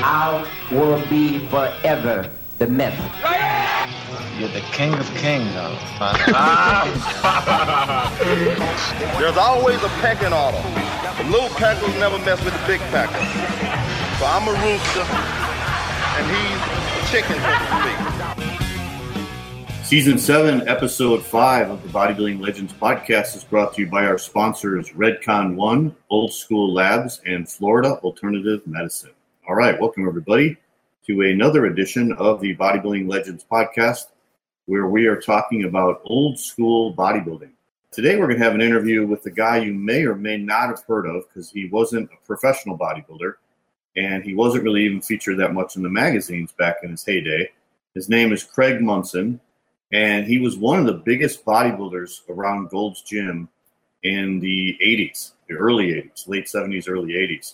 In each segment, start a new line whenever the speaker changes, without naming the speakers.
I will be forever the myth.
You're the king of kings,
There's always a pecking order. The little peckers never mess with the big peckers. So I'm a rooster, and he's a chicken, so to speak.
Season 7, Episode 5 of the Bodybuilding Legends podcast is brought to you by our sponsors, Redcon One, Old School Labs, and Florida Alternative Medicine. All right, welcome everybody to another edition of the Bodybuilding Legends podcast, where we are talking about old school bodybuilding. Today we're going to have an interview with a guy you may or may not have heard of because he wasn't a professional bodybuilder and he wasn't really even featured that much in the magazines back in his heyday. His name is Craig Munson, and he was one of the biggest bodybuilders around Gold's Gym in the 80s, the early 80s, late 70s, early 80s.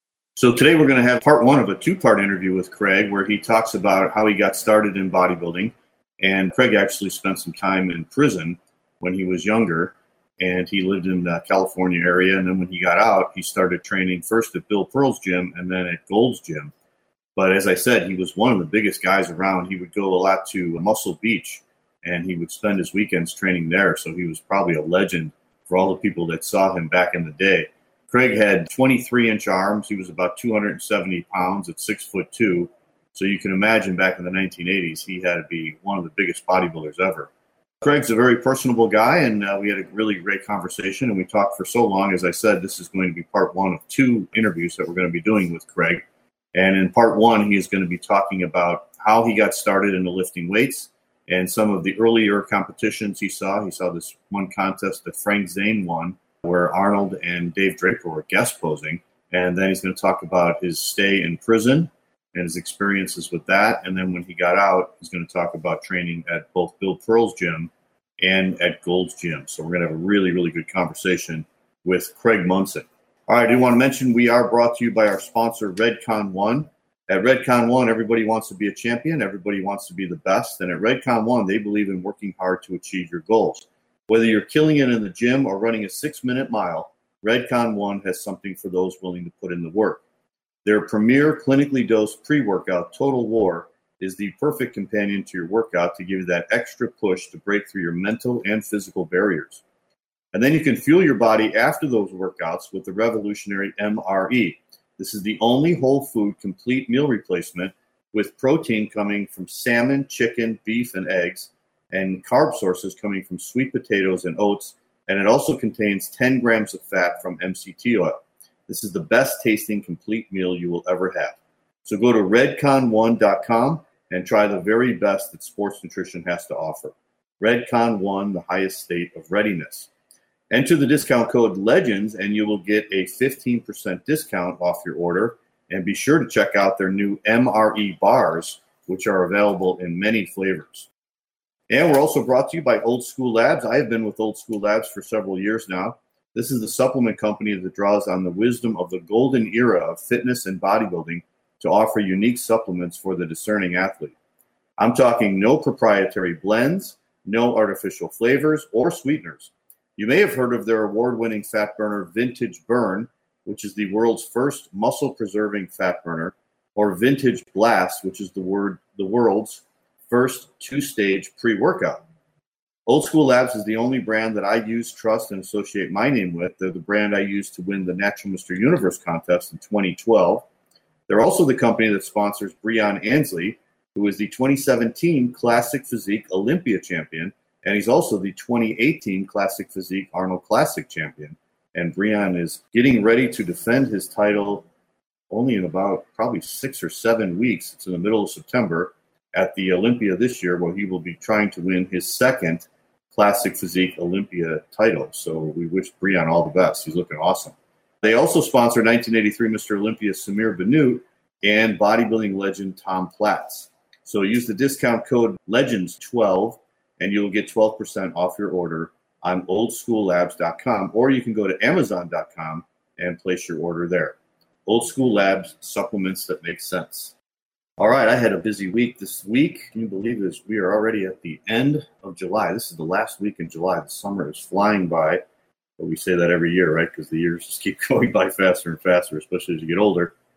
So today we're going to have part one of a two-part interview with Craig where he talks about how he got started in bodybuilding. And Craig actually spent some time in prison when he was younger, and he lived in the California area. And then when he got out, he started training first at Bill Pearl's gym and then at Gold's Gym. But as I said, he was one of the biggest guys around. He would go a lot to Muscle Beach, and he would spend his weekends training there. So he was probably a legend for all the people that saw him back in the day. Craig had 23-inch arms. He was about 270 pounds at 6'2". So you can imagine back in the 1980s, he had to be one of the biggest bodybuilders ever. Craig's a very personable guy, and we had a really great conversation, and we talked for so long. As I said, this is going to be part one of two interviews that we're going to be doing with Craig. And in part one, he is going to be talking about how he got started into lifting weights and some of the earlier competitions he saw. He saw this one contest that Frank Zane won, where Arnold and Dave Draper were guest posing. And then he's going to talk about his stay in prison and his experiences with that. And then when he got out, he's going to talk about training at both Bill Pearl's gym and at Gold's Gym. So we're going to have a really, really good conversation with Craig Munson. All right, I do want to mention we are brought to you by our sponsor, Redcon One. At Redcon One, everybody wants to be a champion. Everybody wants to be the best. And at Redcon One, they believe in working hard to achieve your goals. Whether you're killing it in the gym or running a 6-minute mile, Redcon One has something for those willing to put in the work. Their premier clinically dosed pre-workout, Total War, is the perfect companion to your workout to give you that extra push to break through your mental and physical barriers. And then you can fuel your body after those workouts with the revolutionary MRE. This is the only whole food complete meal replacement with protein coming from salmon, chicken, beef, and eggs, and carb sources coming from sweet potatoes and oats, and it also contains 10 grams of fat from MCT oil. This is the best tasting complete meal you will ever have. So go to redcon1.com and try the very best that sports nutrition has to offer. Redcon One, the highest state of readiness. Enter the discount code LEGENDS and you will get a 15% discount off your order. And be sure to check out their new MRE bars, which are available in many flavors. And we're also brought to you by Old School Labs. I have been with Old School Labs for several years now. This is the supplement company that draws on the wisdom of the golden era of fitness and bodybuilding to offer unique supplements for the discerning athlete. I'm talking no proprietary blends, no artificial flavors or sweeteners. You may have heard of their award-winning fat burner, Vintage Burn, which is the world's first muscle-preserving fat burner, or Vintage Blast, which is the world's first 2-stage pre-workout. Old School Labs is the only brand that I use, trust, and associate my name with. They're the brand I used to win the Natural Mr. Universe contest in 2012. They're also the company that sponsors Breon Ansley, who is the 2017 Classic Physique Olympia champion, and he's also the 2018 Classic Physique Arnold Classic champion. And Breon is getting ready to defend his title only in about probably 6 or 7 weeks. It's in the middle of September at the Olympia this year, where he will be trying to win his second Classic Physique Olympia title. So we wish Breon all the best. He's looking awesome. They also sponsor 1983 Mr. Olympia Samir Bannout and bodybuilding legend Tom Platz. So use the discount code LEGENDS12 and you'll get 12% off your order on oldschoollabs.com, or you can go to amazon.com and place your order there. Old School Labs, supplements that make sense. All right, I had a busy week this week. Can you believe this? We are already at the end of July. This is the last week in July. The summer is flying by. But we say that every year, right? Because the years just keep going by faster and faster, especially as you get older.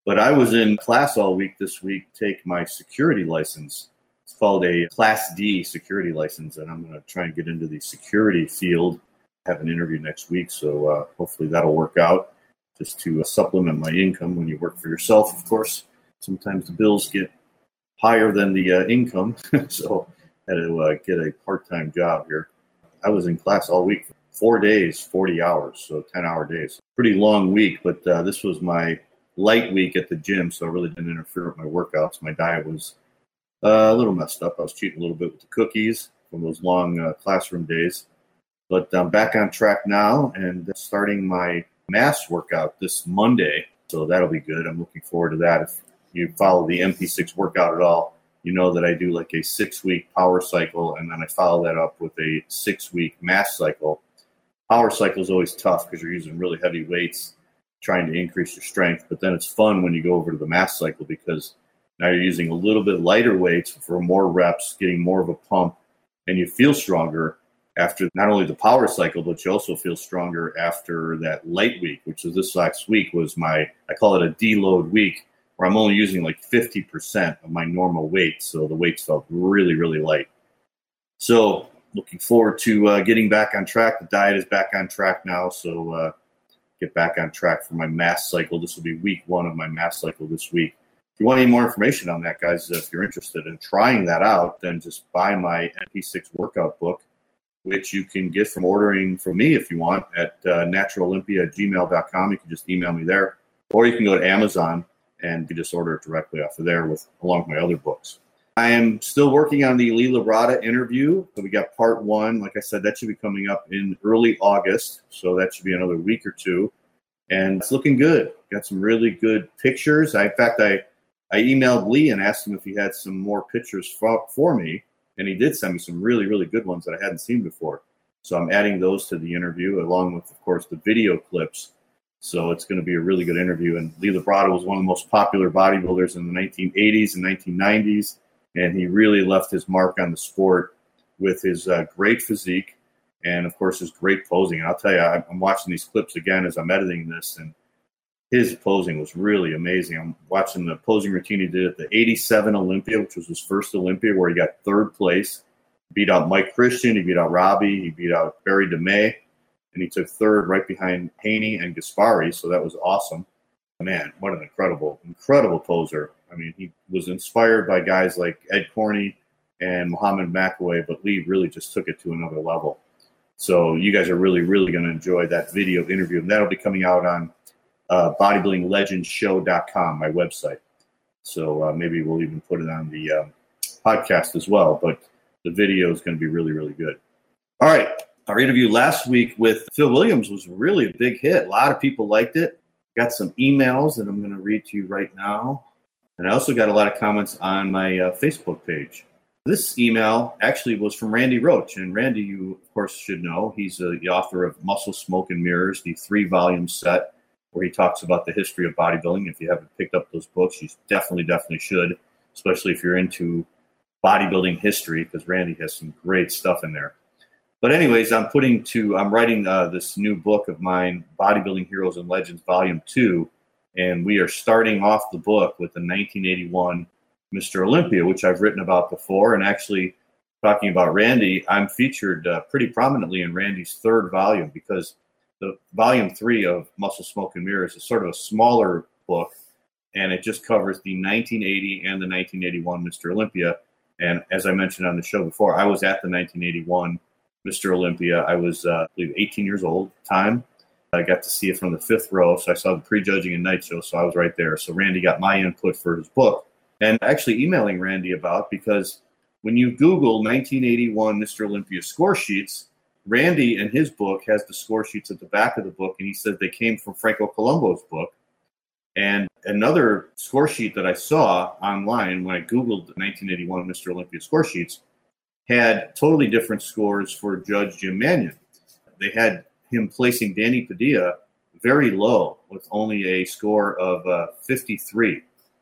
But I was in class all week this week to take my security license. It's called a Class D security license, and I'm going to try and get into the security field. I have an interview next week, so hopefully that'll work out just to supplement my income. When you work for yourself, of course, sometimes the bills get higher than the income, so I had to get a part-time job here. I was in class all week, 4 days, 40 hours, so 10-hour days. Pretty long week, but this was my light week at the gym, so it really didn't interfere with my workouts. My diet was a little messed up. I was cheating a little bit with the cookies from those long classroom days. But I'm back on track now and starting my mass workout this Monday, so that'll be good. I'm looking forward to that. If you follow the MP6 workout at all, you know that I do like a 6-week power cycle, and then I follow that up with a 6-week mass cycle. Power cycle is always tough because you're using really heavy weights, trying to increase your strength. But then it's fun when you go over to the mass cycle because now you're using a little bit lighter weights for more reps, getting more of a pump, and you feel stronger after not only the power cycle, but you also feel stronger after that light week, which is this last week was I call it a deload week, where I'm only using like 50% of my normal weight. So the weights felt really, really light. So looking forward to getting back on track. The diet is back on track now. So get back on track for my mass cycle. This will be week 1 of my mass cycle this week. If you want any more information on that, guys, if you're interested in trying that out, then just buy my MP6 workout book, which you can get from ordering from me if you want at naturalolympia@gmail.com. You can just email me there. Or you can go to Amazon and you just order it directly off of there along with my other books. I am still working on the Lee Labrada interview. So we got part 1. Like I said, that should be coming up in early August. So that should be another week or 2. And it's looking good. Got some really good pictures. In fact, I emailed Lee and asked him if he had some more pictures for me. And he did send me some really, really good ones that I hadn't seen before. So I'm adding those to the interview, along with, of course, the video clips. So it's going to be a really good interview. And Lee Labrada was one of the most popular bodybuilders in the 1980s and 1990s. And he really left his mark on the sport with his great physique and, of course, his great posing. And I'll tell you, I'm watching these clips again as I'm editing this, and his posing was really amazing. I'm watching the posing routine he did at the 87 Olympia, which was his first Olympia, where he got 3rd place. He beat out Mike Christian. He beat out Robbie. He beat out Barry DeMay. And he took 3rd right behind Haney and Gaspari. So that was awesome. Man, what an incredible poser. I mean, he was inspired by guys like Ed Corney and Muhammad McAway, but Lee really just took it to another level. So you guys are really, really going to enjoy that video interview. And that'll be coming out on bodybuildinglegendshow.com, my website. So maybe we'll even put it on the podcast as well. But the video is going to be really, really good. All right. Our interview last week with Phil Williams was really a big hit. A lot of people liked it. Got some emails that I'm going to read to you right now. And I also got a lot of comments on my Facebook page. This email actually was from Randy Roach. And Randy, you, of course, should know. He's the author of Muscle, Smoke, and Mirrors, the 3-volume set, where he talks about the history of bodybuilding. If you haven't picked up those books, you definitely should, especially if you're into bodybuilding history, because Randy has some great stuff in there. But anyways, I'm writing this new book of mine, Bodybuilding Heroes and Legends, Volume 2, and we are starting off the book with the 1981 Mr. Olympia, which I've written about before. And actually, talking about Randy, I'm featured pretty prominently in Randy's 3rd volume, because the Volume 3 of Muscle, Smoke, and Mirrors is sort of a smaller book, and it just covers the 1980 and the 1981 Mr. Olympia. And as I mentioned on the show before, I was at the 1981 Mr. Olympia. I was, I believe, 18 years old at the time. I got to see it from the 5th row, so I saw the prejudging and night show, so I was right there. So Randy got my input for his book. And actually emailing Randy about, because when you Google 1981 Mr. Olympia score sheets, Randy in his book has the score sheets at the back of the book, and he said they came from Franco Colombo's book. And another score sheet that I saw online when I Googled the 1981 Mr. Olympia score sheets had totally different scores for Judge Jim Manion. They had him placing Danny Padilla very low with only a score of 53.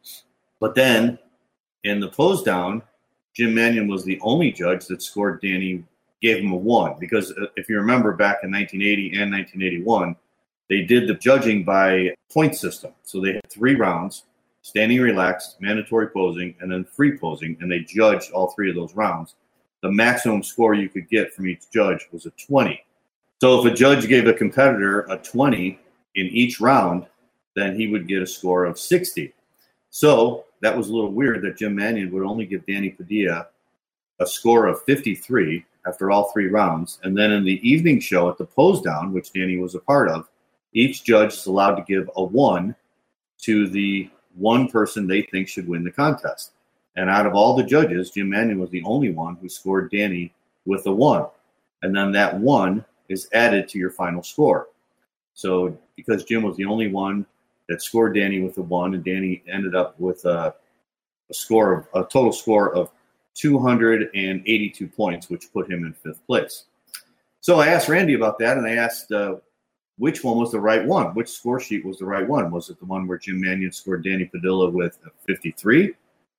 But then in the pose down, Jim Manion was the only judge that scored Danny, gave him a 1. Because if you remember back in 1980 and 1981, they did the judging by point system. So they had 3 rounds, standing relaxed, mandatory posing, and then free posing, and they judged all 3 of those rounds. The maximum score you could get from each judge was a 20. So if a judge gave a competitor a 20 in each round, then he would get a score of 60. So that was a little weird that Jim Manion would only give Danny Padilla a score of 53 after all 3 rounds. And then in the evening show at the Pose Down, which Danny was a part of, each judge is allowed to give a 1 to the one person they think should win the contest. And out of all the judges, Jim Manion was the only one who scored Danny with a 1. And then that 1 is added to your final score. So because Jim was the only one that scored Danny with a 1, and Danny ended up with a total score of 282 points, which put him in 5th place. So I asked Randy about that, and I asked which one was the right one. Which score sheet was the right one? Was it the one where Jim Manion scored Danny Padilla with a 53?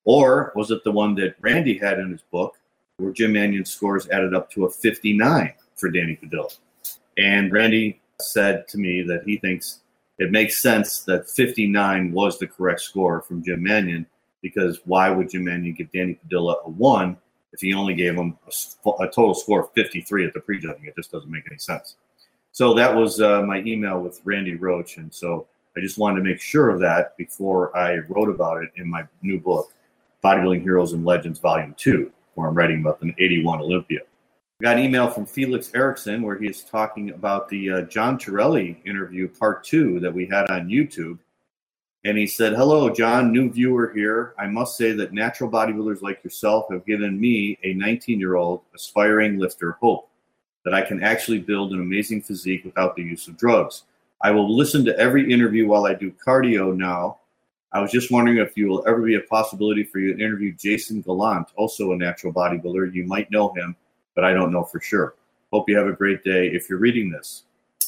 Or was it the one that Randy had in his book where Jim Manion's scores added up to a 59 for Danny Padilla? And Randy said to me that he thinks it makes sense that 59 was the correct score from Jim Manion, because why would Jim Manion give Danny Padilla a 1 if he only gave him a total score of 53 at the prejudging? It just doesn't make any sense. So that was my email with Randy Roach, and so I just wanted to make sure of that before I wrote about it in my new book, Bodybuilding Heroes and Legends, Volume 2, where I'm writing about the 81 Olympia. I got an email from Felix Erickson where he is talking about the John Torelli interview, part 2, that we had on YouTube. And he said, "Hello, John, new viewer here. I must say that natural bodybuilders like yourself have given me, a 19-year-old aspiring lifter, hope that I can actually build an amazing physique without the use of drugs. I will listen to every interview while I do cardio now. I was just wondering if you will ever be a possibility for you to interview Jason Gallant, also a natural bodybuilder. You might know him, but I don't know for sure. Hope you have a great day if you're reading this."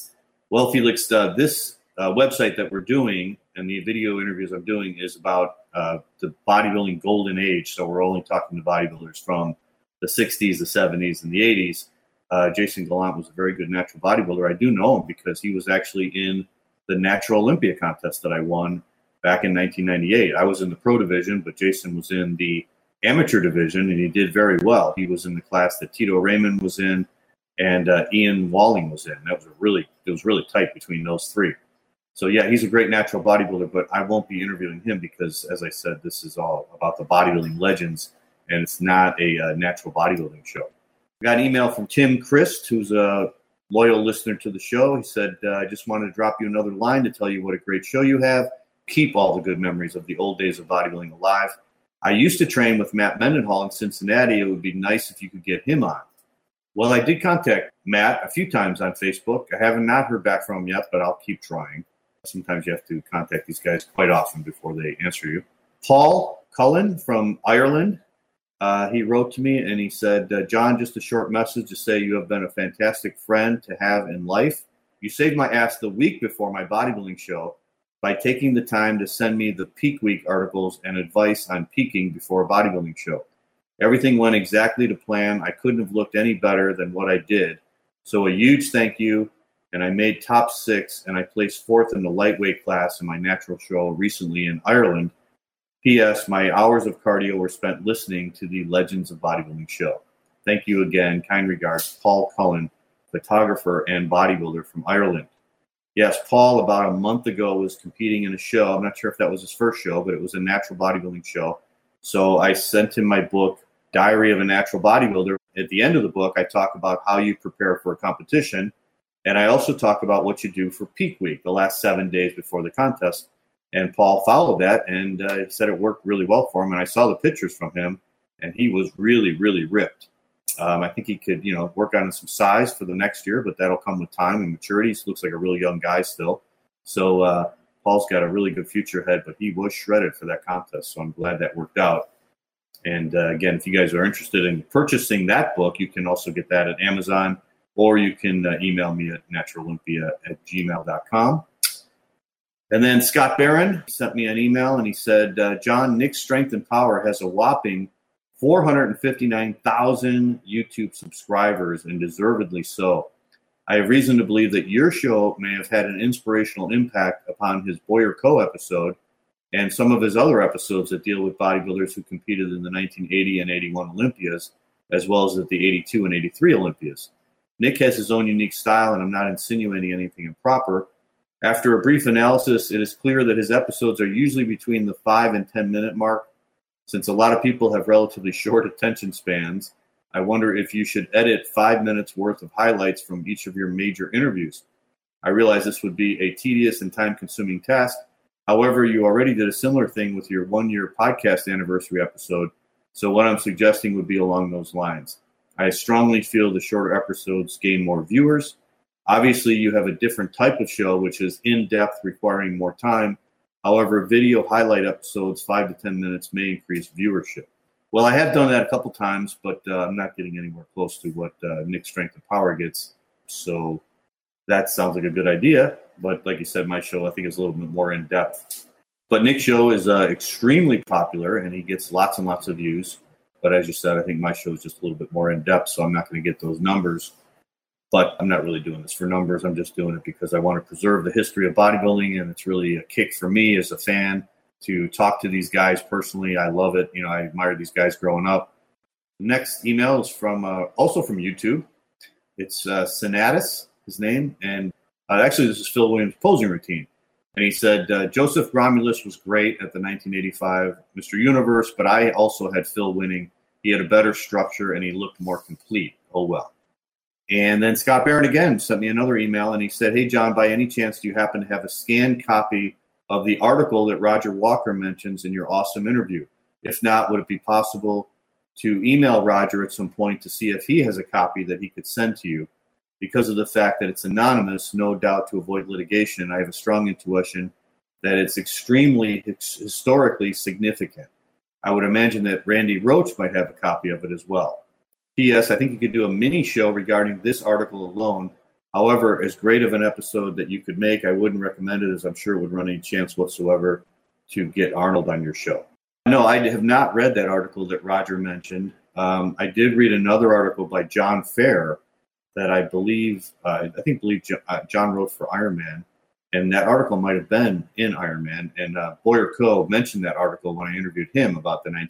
Well, Felix, this website that we're doing and the video interviews I'm doing is about the bodybuilding golden age. So we're only talking to bodybuilders from the 60s, the 70s, and the 80s. Jason Gallant was a very good natural bodybuilder. I do know him because he was actually in the Natural Olympia contest that I won back in 1998. I was in the pro division, but Jason was in the amateur division, and he did very well. He was in the class that Tito Raymond was in and Ian Walling was in. It was really tight between those 3. So yeah, he's a great natural bodybuilder, but I won't be interviewing him because, as I said, this is all about the bodybuilding legends, and it's not a natural bodybuilding show. I got an email from Tim Christ, who's a loyal listener to the show. He said, "I just wanted to drop you another line to tell you what a great show you have. Keep all the good memories of the old days of bodybuilding alive. I used to train with Matt Mendenhall in Cincinnati. It would be nice if you could get him on." Well, I did contact Matt a few times on Facebook. I have not heard back from him yet, but I'll keep trying. Sometimes you have to contact these guys quite often before they answer you. Paul Cullen from Ireland, he wrote to me and he said, "John, just a short message to say you have been a fantastic friend to have in life. You saved my ass the week before my bodybuilding show by taking the time to send me the Peak Week articles and advice on peaking before a bodybuilding show. Everything went exactly to plan. I couldn't have looked any better than what I did. So a huge thank you. And I made top 6, and I placed 4th in the lightweight class in my natural show recently in Ireland. P.S. My hours of cardio were spent listening to the Legends of Bodybuilding show. Thank you again. Kind regards, Paul Cullen, photographer and bodybuilder from Ireland." Yes, Paul, about a month ago, was competing in a show. I'm not sure if that was his first show, but it was a natural bodybuilding show. So I sent him my book, Diary of a Natural Bodybuilder. At the end of the book, I talk about how you prepare for a competition. And I also talk about what you do for Peak Week, the last 7 days before the contest. And Paul followed that, and he said it worked really well for him. And I saw the pictures from him, and he was really, really ripped. I think he could, work on some size for the next year, but that'll come with time and maturity. He looks like a really young guy still. So Paul's got a really good future ahead, but he was shredded for that contest. So I'm glad that worked out. And again, if you guys are interested in purchasing that book, you can also get that at Amazon, or you can email me at naturalolympia@gmail.com. And then Scott Barron sent me an email, and he said, "John, Nick's Strength and Power has a whopping 459,000 YouTube subscribers, and deservedly so. I have reason to believe that your show may have had an inspirational impact upon his Boyer Co. episode, and some of his other episodes that deal with bodybuilders who competed in the 1980 and 81 Olympias, as well as at the 82 and 83 Olympias. Nick has his own unique style, and I'm not insinuating anything improper. After a brief analysis, it is clear that his episodes are usually between the 5 and 10 minute mark. Since a lot of people have relatively short attention spans, I wonder if you should edit 5 minutes worth of highlights from each of your major interviews. I realize this would be a tedious and time-consuming task. However, you already did a similar thing with your 1-year podcast anniversary episode, so what I'm suggesting would be along those lines. I strongly feel the shorter episodes gain more viewers. Obviously, you have a different type of show, which is in-depth, requiring more time. However, video highlight episodes, 5 to 10 minutes, may increase viewership. Well, I have done that a couple times, but I'm not getting anywhere close to what Nick's Strength and Power gets. So that sounds like a good idea. But like you said, my show, I think, is a little bit more in-depth. But Nick's show is extremely popular, and he gets lots and lots of views. But as you said, I think my show is just a little bit more in-depth, so I'm not going to get those numbers. But I'm not really doing this for numbers. I'm just doing it because I want to preserve the history of bodybuilding, and it's really a kick for me as a fan to talk to these guys personally. I love it. You know, I admired these guys growing up. The next email is from also from YouTube. It's Sinatus, his name, and actually this is Phil Williams' posing routine. And he said, Joseph Romulus was great at the 1985 Mr. Universe, but I also had Phil winning. He had a better structure, and he looked more complete. Oh, well. And then Scott Barron again sent me another email, and he said, hey, John, by any chance do you happen to have a scanned copy of the article that Roger Walker mentions in your awesome interview? If not, would it be possible to email Roger at some point to see if he has a copy that he could send to you? Because of the fact that it's anonymous, no doubt to avoid litigation, I have a strong intuition that it's extremely historically significant. I would imagine that Randy Roach might have a copy of it as well. P.S. I think you could do a mini show regarding this article alone. However, as great of an episode that you could make, I wouldn't recommend it, as I'm sure it would run any chance whatsoever to get Arnold on your show. No, I have not read that article that Roger mentioned. I did read another article by John Fair that I believe John wrote for Iron Man, and that article might have been in Iron Man. And Boyer Coe mentioned that article when I interviewed him about the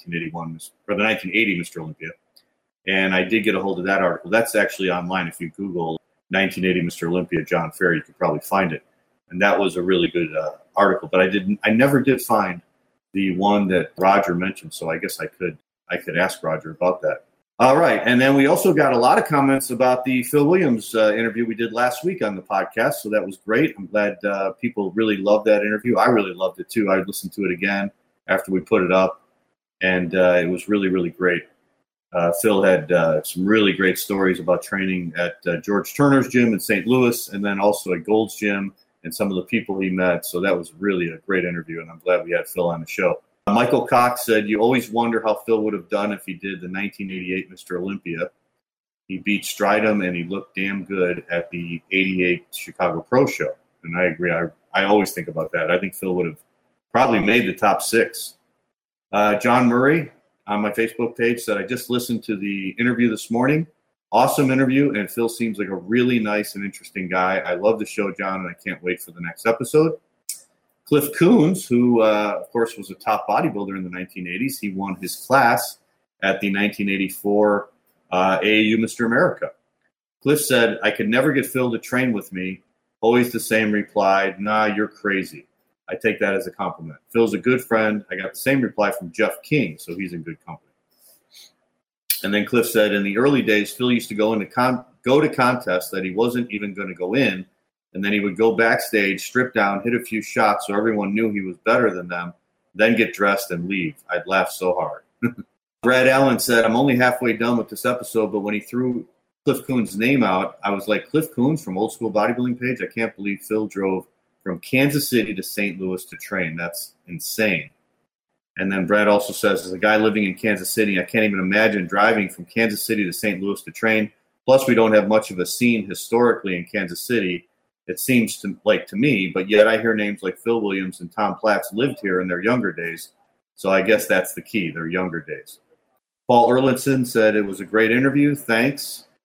1980 Mr. Olympia. And I did get a hold of that article. That's actually online. If you Google 1980 Mr. Olympia John Fair, you could probably find it. And that was a really good article. But I never did find the one that Roger mentioned. So I guess I could ask Roger about that. All right. And then we also got a lot of comments about the Phil Williams interview we did last week on the podcast. So that was great. I'm glad people really loved that interview. I really loved it too. I listened to it again after we put it up. And it was really, really great. Phil had some really great stories about training at George Turner's gym in St. Louis, and then also at Gold's Gym and some of the people he met. So that was really a great interview, and I'm glad we had Phil on the show. Michael Cox said, you always wonder how Phil would have done if he did the 1988 Mr. Olympia. He beat Stridham, and he looked damn good at the 88 Chicago Pro Show. And I agree. I always think about that. I think Phil would have probably made the top 6. John Murray on my Facebook page said, I just listened to the interview this morning. Awesome interview, and Phil seems like a really nice and interesting guy. I love the show, John, and I can't wait for the next episode. Cliff Coons, who, of course, was a top bodybuilder in the 1980s, he won his class at the 1984 AAU Mr. America. Cliff said, I could never get Phil to train with me. Always the same reply, nah, you're crazy. I take that as a compliment. Phil's a good friend. I got the same reply from Jeff King, so he's in good company. And then Cliff said, in the early days, Phil used to go to contests that he wasn't even going to go in, and then he would go backstage, strip down, hit a few shots so everyone knew he was better than them, then get dressed and leave. I'd laugh so hard. Brad Allen said, I'm only halfway done with this episode, but when he threw Cliff Coons' name out, I was like, Cliff Coons from Old School Bodybuilding Page? I can't believe Phil drove from Kansas City to St. Louis to train. That's insane. And then Brad also says, as a guy living in Kansas City, I can't even imagine driving from Kansas City to St. Louis to train. Plus, we don't have much of a scene historically in Kansas City, it seems to me, but yet I hear names like Phil Williams and Tom Platz lived here in their younger days. So I guess that's the key, their younger days. Paul Erlinson said, it was a great interview. Thanks.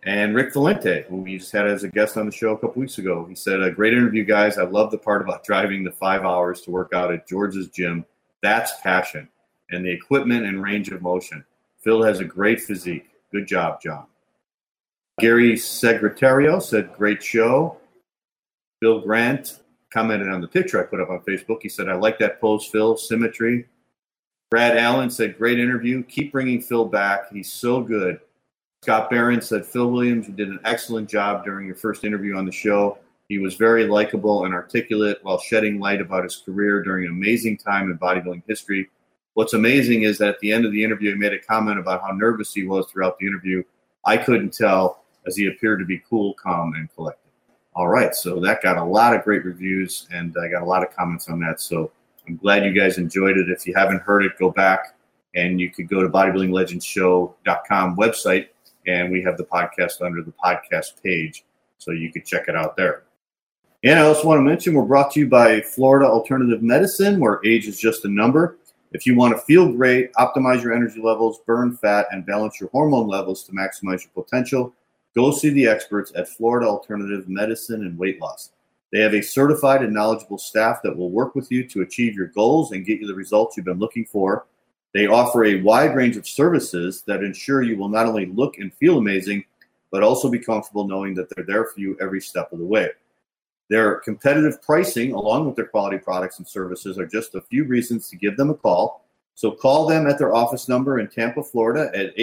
And Rick Valente, who we just had as a guest on the show a couple weeks ago. He said, a great interview, guys. I love the part about driving the 5 hours to work out at George's gym. That's passion. And the equipment and range of motion. Phil has a great physique. Good job, John. Gary Segretario said, great show. Bill Grant commented on the picture I put up on Facebook. He said, I like that pose, Phil. Symmetry. Brad Allen said, great interview. Keep bringing Phil back. He's so good. Scott Barron said, Phil Williams, you did an excellent job during your first interview on the show. He was very likable and articulate while shedding light about his career during an amazing time in bodybuilding history. What's amazing is that at the end of the interview, he made a comment about how nervous he was throughout the interview. I couldn't tell, as he appeared to be cool, calm, and collected. All right, so that got a lot of great reviews, and I got a lot of comments on that. So I'm glad you guys enjoyed it. If you haven't heard it, go back, and you could go to bodybuildinglegendshow.com website, and we have the podcast under the podcast page, so you can check it out there. And I also want to mention we're brought to you by Florida Alternative Medicine, where age is just a number. If you want to feel great, optimize your energy levels, burn fat, and balance your hormone levels to maximize your potential, go see the experts at Florida Alternative Medicine and Weight Loss. They have a certified and knowledgeable staff that will work with you to achieve your goals and get you the results you've been looking for. They offer a wide range of services that ensure you will not only look and feel amazing, but also be comfortable knowing that they're there for you every step of the way. Their competitive pricing, along with their quality products and services, are just a few reasons to give them a call. So call them at their office number in Tampa, Florida at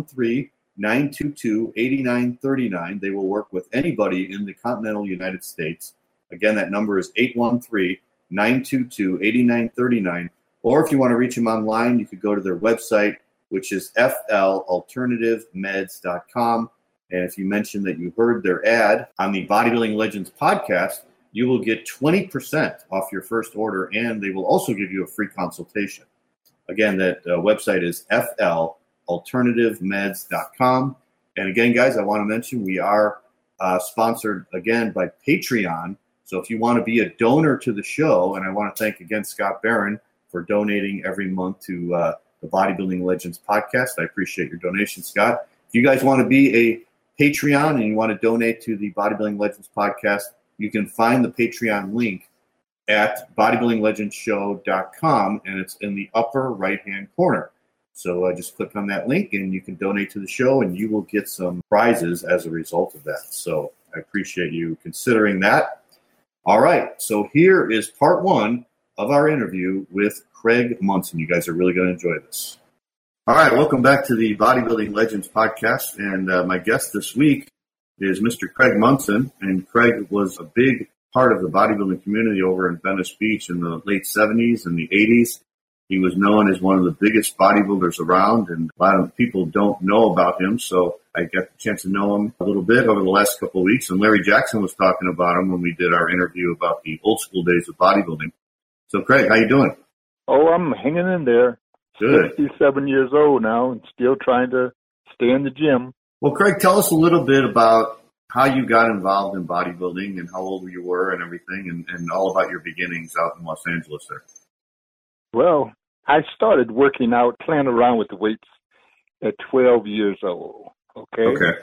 813-922-8939. They will work with anybody in the continental United States. Again, that number is 813-922-8939. Or if you want to reach them online, you could go to their website, which is flalternativemeds.com. And if you mention that you heard their ad on the Bodybuilding Legends podcast, you will get 20% off your first order, and they will also give you a free consultation. Again, that website is flalternativemeds.com. And again, guys, I want to mention we are sponsored, again, by Patreon. So if you want to be a donor to the show, and I want to thank, again, Scott Barron for donating every month to the Bodybuilding Legends podcast. I appreciate your donation, Scott. If you guys want to be a Patreon and you want to donate to the Bodybuilding Legends podcast, you can find the Patreon link at bodybuildinglegendshow.com, and it's in the upper right-hand corner. So just click on that link, and you can donate to the show, and you will get some prizes as a result of that. So I appreciate you considering that. All right, so here is part one of our interview with Craig Munson. You guys are really going to enjoy this. All right, welcome back to the Bodybuilding Legends podcast, and my guest this week is Mr. Craig Munson, and Craig was a big part of the bodybuilding community over in Venice Beach in the late 70s and the 80s. He was known as one of the biggest bodybuilders around, and a lot of people don't know about him, so I got the chance to know him a little bit over the last couple of weeks, and Larry Jackson was talking about him when we did our interview about the old school days of bodybuilding. So, Craig, how you doing?
Oh, I'm hanging in there.
Good.
67 years old now and still trying to stay in the gym.
Well, Craig, tell us a little bit about how you got involved in bodybuilding and how old you were and everything, and all about your beginnings out in Los Angeles there.
Well, I started working out, playing around with the weights at 12 years old, okay?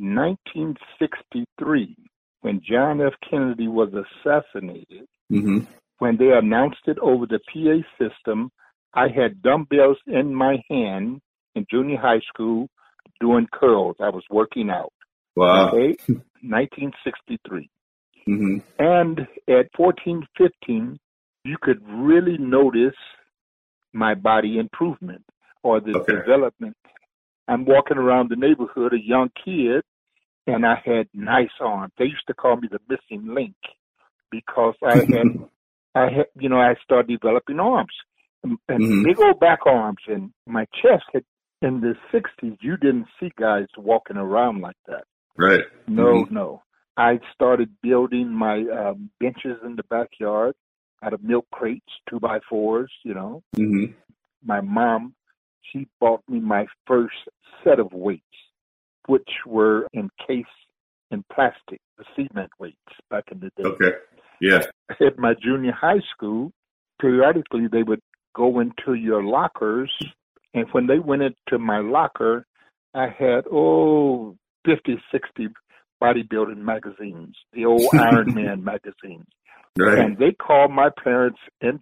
1963, when John F. Kennedy was assassinated, when they announced it over the PA system, I had dumbbells in my hand in junior high school doing curls. I was working out.
Wow.
Okay? 1963. And at 14, 15, you could really notice my body improvement or the development. I'm walking around the neighborhood, a young kid, and I had nice arms. They used to call me the missing link because I started developing arms and big old back arms, and my chest had, in the 60s, you didn't see guys walking around like that.
Right.
No. I started building my benches in the backyard out of milk crates, 2x4s, you know. My mom, she bought me my first set of weights, which were encased in plastic, the cement weights back in the day.
Okay. Yeah.
At my junior high school, periodically they would go into your lockers, and when they went into my locker, I had, 50, 60 bodybuilding magazines, the old Iron Man magazines.
Right.
And they called my parents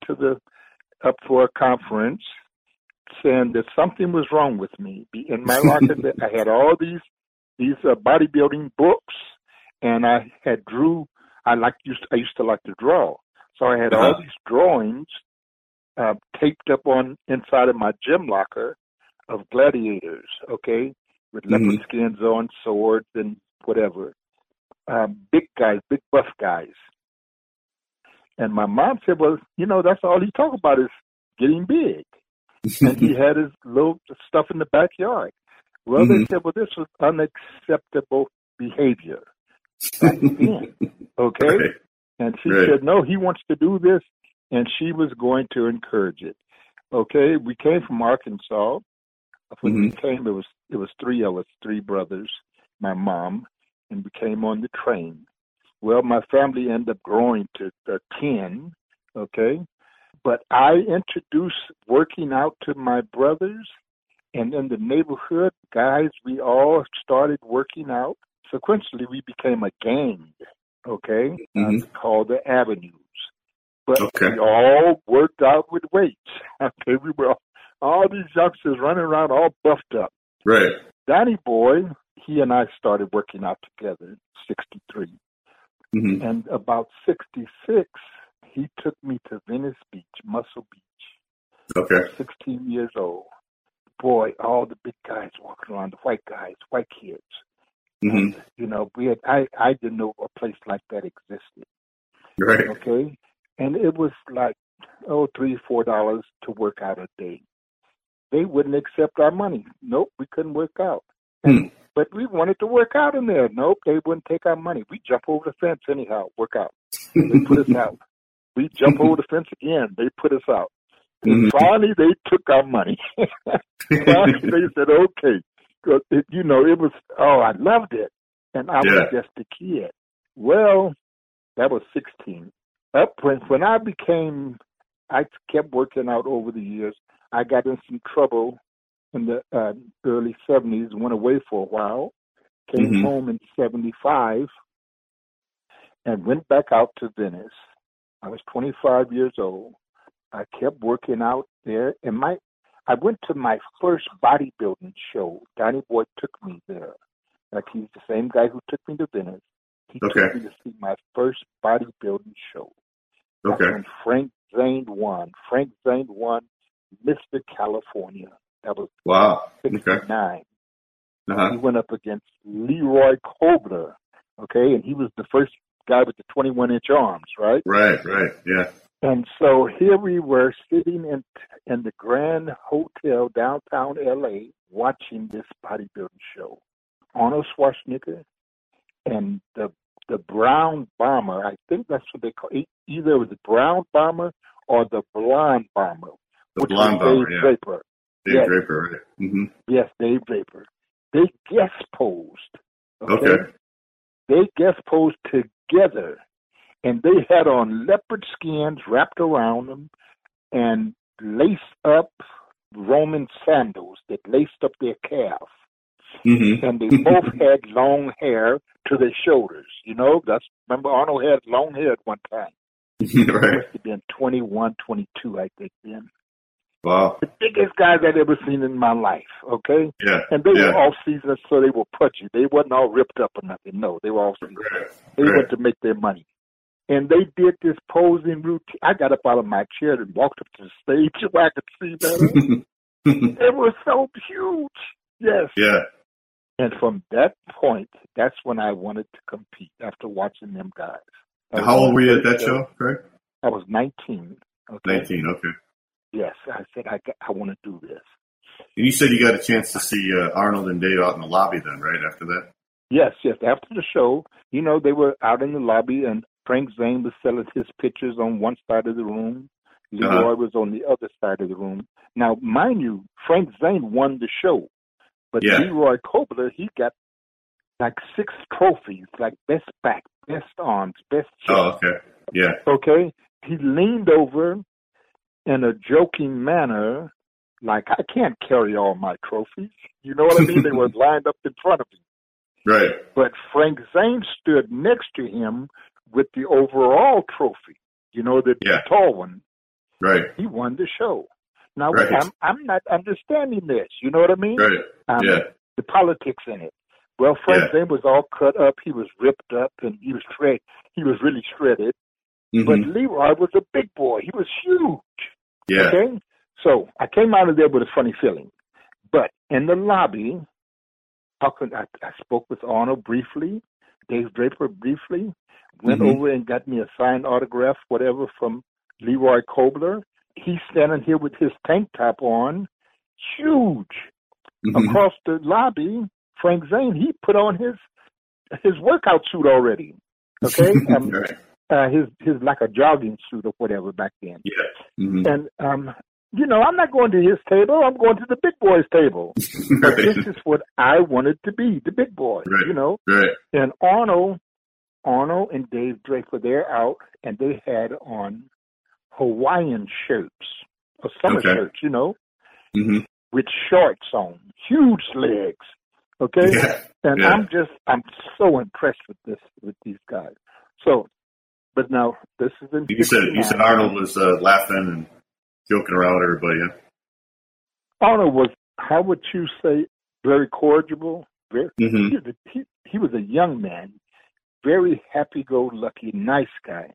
up for a conference saying that something was wrong with me. In my locker, I had all these bodybuilding books, and I used to like to draw. So I had all these drawings taped up on inside of my gym locker of gladiators, okay, with leopard skins on, swords and whatever. Big guys, big buff guys. And my mom said, well, that's all he talk about is getting big. And he had his little stuff in the backyard. Well, they said, well, this was unacceptable behavior back then, okay? Right. And she said, no, he wants to do this, and she was going to encourage it. Okay, we came from Arkansas. When we came, it was three of us, three brothers, my mom, and we came on the train. Well, my family ended up growing to 10, okay? But I introduced working out to my brothers, and in the neighborhood, guys, we all started working out. Sequentially, we became a gang, okay, called the Avenues. But we all worked out with weights, okay? We were all these youngsters running around all buffed up.
Right.
Danny Boy, he and I started working out together in 63. And about 66, he took me to Venice Beach, Muscle Beach.
Okay.
16 years old. Boy, all the big guys walking around, the white guys, white kids. And, I didn't know a place like that existed.
Right.
Okay. And it was like, $3, $4 to work out a day. They wouldn't accept our money. Nope, we couldn't work out. But we wanted to work out in there. Nope, they wouldn't take our money. We jump over the fence anyhow, work out. They put us out. We jump over the fence again. They put us out. And finally, they took our money. Finally, they said, okay. It was, I loved it. And I was just a kid. Well, that was 16. When I kept working out over the years. I got in some trouble in the early 70s, went away for a while, came home in 75, and went back out to Venice. I was 25 years old. I kept working out there, and I went to my first bodybuilding show. Danny Boy took me there. Like, he's the same guy who took me to Venice. He took me to see my first bodybuilding show. That's when Frank Zane won. Frank Zane won Mr. California. That was 69. He went up against Leroy Kobler, okay? And he was the first guy with the 21-inch arms, right?
Right, yeah.
And so here we were sitting in the Grand Hotel downtown L.A. watching this bodybuilding show. Arnold Schwarzenegger and the Brown Bomber, I think that's what they call it. Either it was the Brown Bomber or the Blonde Bomber.
The Blonde Bomber,
Dave Draper.
Dave Draper, right.
Yes, Dave Draper. They guest posed. Okay? They guest posed together. And they had on leopard skins wrapped around them and laced up Roman sandals that laced up their calf. And they both had long hair to their shoulders. Remember Arnold had long hair at one time.
Right.
He must have been 21, 22, I think, then.
Wow.
The biggest guys I'd ever seen in my life, okay?
Yeah.
And they were all seasoned, so they were pudgy. They wasn't all ripped up or nothing. No, they were all seasoned. They went to make their money. And they did this posing routine. I got up out of my chair and walked up to the stage where I could see better. It was so huge. Yes.
Yeah.
And from that point, that's when I wanted to compete after watching them guys.
How old were you at that show, Craig?
I was 19. Okay?
19, okay.
Yes, I said, I want to do this.
And you said you got a chance to see Arnold and Dave out in the lobby then, right, after that?
Yes. After the show, they were out in the lobby, and Frank Zane was selling his pictures on one side of the room. Leroy was on the other side of the room. Now, mind you, Frank Zane won the show. But Leroy Kobler, he got like 6 trophies, like best back, best arms, best chest.
Oh, okay. Yeah.
Okay? He leaned over in a joking manner, like, I can't carry all my trophies. You know what I mean? They were lined up in front of him.
Right.
But Frank Zane stood next to him with the overall trophy. You know, the tall one.
Right.
He won the show. Now,
right.
I'm not understanding this. You know what I mean?
Right.
The politics in it. Well, Frank Zane was all cut up. He was ripped up, and he was shredded. He was really shredded. Mm-hmm. But Leroy was a big boy. He was huge.
Yeah.
Okay? So I came out of there with a funny feeling. But in the lobby, I spoke with Arnold briefly, Dave Draper briefly, went over and got me a signed autograph, whatever, from Leroy Kobler. He's standing here with his tank top on, huge. Across the lobby, Frank Zane, he put on his workout suit already. Okay? His like a jogging suit or whatever back then.
Yeah.
And you know, I'm not going to his table. I'm going to the big boys' table. But this is what I wanted to be, the big boy, you know.
Right.
And Arnold and Dave Draper, they're out, and they had on Hawaiian shirts, or summer shirts, you know, with shorts on, huge legs, okay?
Yeah.
And I'm so impressed with these guys. So, but now, this is in
You said Arnold was laughing and joking around with everybody, yeah?
Arnold was, how would you say, very cordial. He was a young man, very happy-go-lucky, nice guy.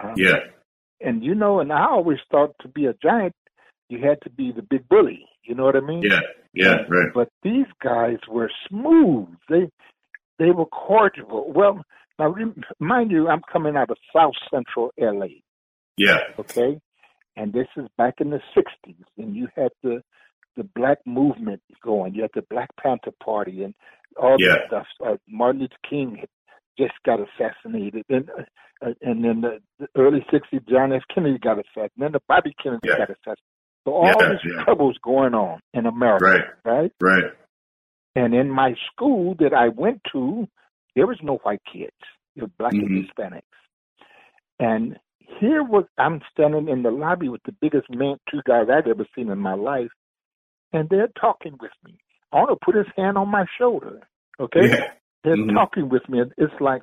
And, you know, and I always thought to be a giant, you had to be the big bully. You know what I mean?
Yeah, right.
But these guys were smooth. They were cordial. Well, now, mind you, I'm coming out of South Central L.A.
Yeah.
Okay? And this is back in the 60s, and you had the black movement going. You had the Black Panther Party and all that stuff. Martin Luther King had just got assassinated. And then the early 60s, John F. Kennedy got assassinated. And then the Bobby Kennedy got assassinated. So all these troubles going on in America, right?
Right.
And in my school that I went to, there was no white kids. There were black and Hispanics. And I'm standing in the lobby with the biggest two guys I've ever seen in my life, and they're talking with me. Arnold put his hand on my shoulder, okay? Yeah. They're talking with me, and it's like,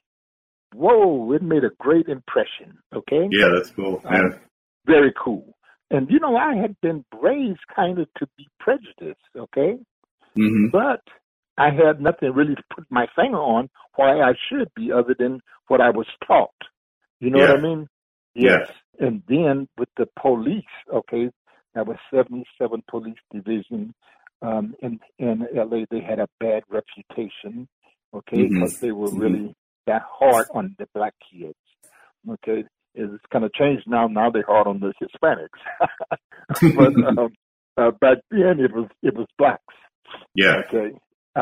whoa, it made a great impression, okay?
Yeah, that's cool.
Very cool. And, you know, I had been raised kind of to be prejudiced, okay? But I had nothing really to put my finger on why I should be other than what I was taught. You know what I mean? Yes. And then with the police, okay, that was 77 Police Division in L.A. They had a bad reputation, okay, because they were really that hard on the black kids, okay. It's kind of changed now. Now they're hard on the Hispanics, but back then it was blacks.
Yeah.
Okay.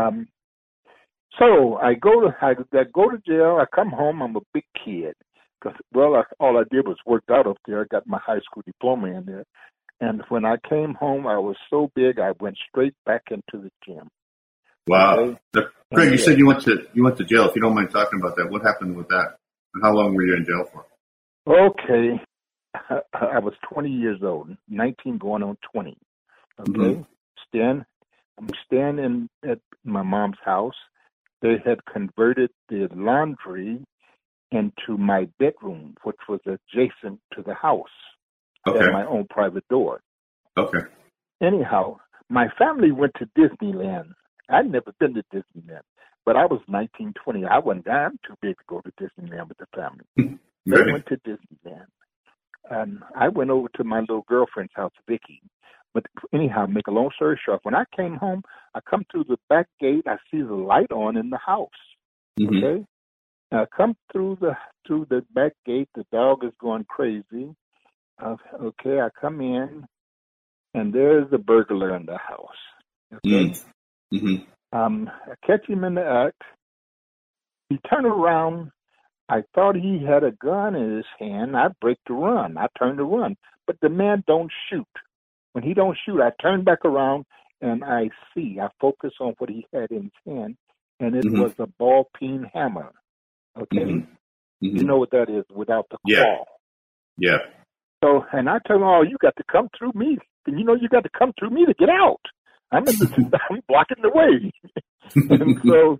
So I go to jail. I come home. I'm a big kid. Because, all I did was worked out up there. I got my high school diploma in there. And when I came home, I was so big, I went straight back into the gym.
Wow. Okay? Craig, you said you went to jail. If you don't mind talking about that, what happened with that? And how long were you in jail for?
Okay. I was 20 years old, 19 going on 20. Okay? I'm staying at my mom's house. They had converted the laundry into my bedroom, which was adjacent to the house. I had my own private door.
Okay.
Anyhow, my family went to Disneyland. I'd never been to Disneyland, but I was 19, 20. I'm too big to go to Disneyland with the family. They went to Disneyland. And I went over to my little girlfriend's house, Vicky. But anyhow, make a long story short, when I came home, I come through the back gate. I see the light on in the house. Okay? I come through the back gate. The dog is going crazy. Okay, I come in, and there's the burglar in the house. Okay? I catch him in the act. He turned around. I thought he had a gun in his hand. I break to run. I turn to run. But the man don't shoot. When he don't shoot, I turn back around, and I focus on what he had in his hand, and it was a ball-peen hammer. Okay? You know what that is without the claw.
Yeah.
So, and I tell him, you got to come through me. And you got to come through me to get out. I'm blocking the way. And so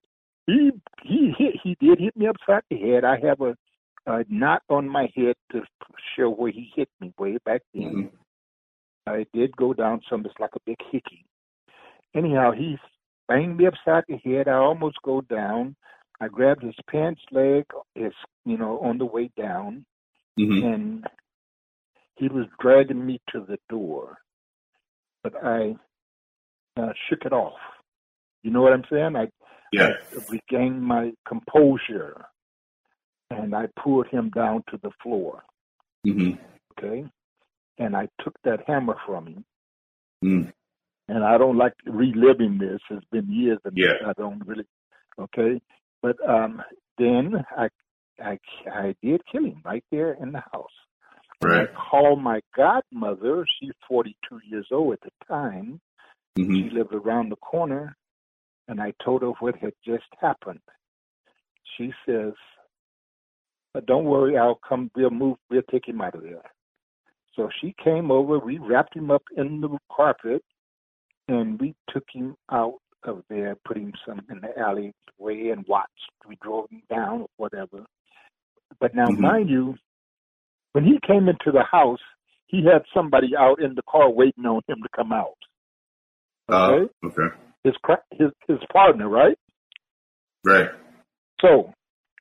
He did hit me upside the head. I have a knot on my head to show where he hit me way back then. It did go down some. It's like a big hickey. Anyhow, he banged me upside the head. I almost go down. I grabbed his pants leg, on the way down, and he was dragging me to the door. But I shook it off. You know what I'm saying? I regained my composure, and I pulled him down to the floor. Okay? And I took that hammer from him. And I don't like reliving this. It's been years, and I don't really. Okay? But then I did kill him right there in the house.
Right.
I called my godmother. She's 42 years old at the time. She lived around the corner, and I told her what had just happened. She says, "Don't worry, I'll come. We'll take him out of there." So she came over. We wrapped him up in the carpet, and we took him out of there, put him some in the alleyway, and watched. We drove him down or whatever. But now, mind you, when he came into the house, he had somebody out in the car waiting on him to come out. Okay?
Okay.
His partner, right?
Right.
So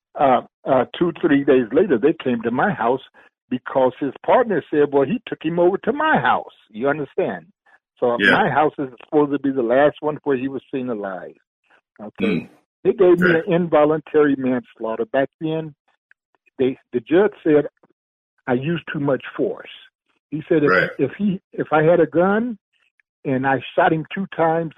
2-3 days later, they came to my house because his partner said, well, he took him over to my house. You understand? So my house is supposed to be the last one where he was seen alive. Okay. They gave me an involuntary manslaughter. Back then, the judge said I used too much force. He said if I had a gun and I shot him 2 times,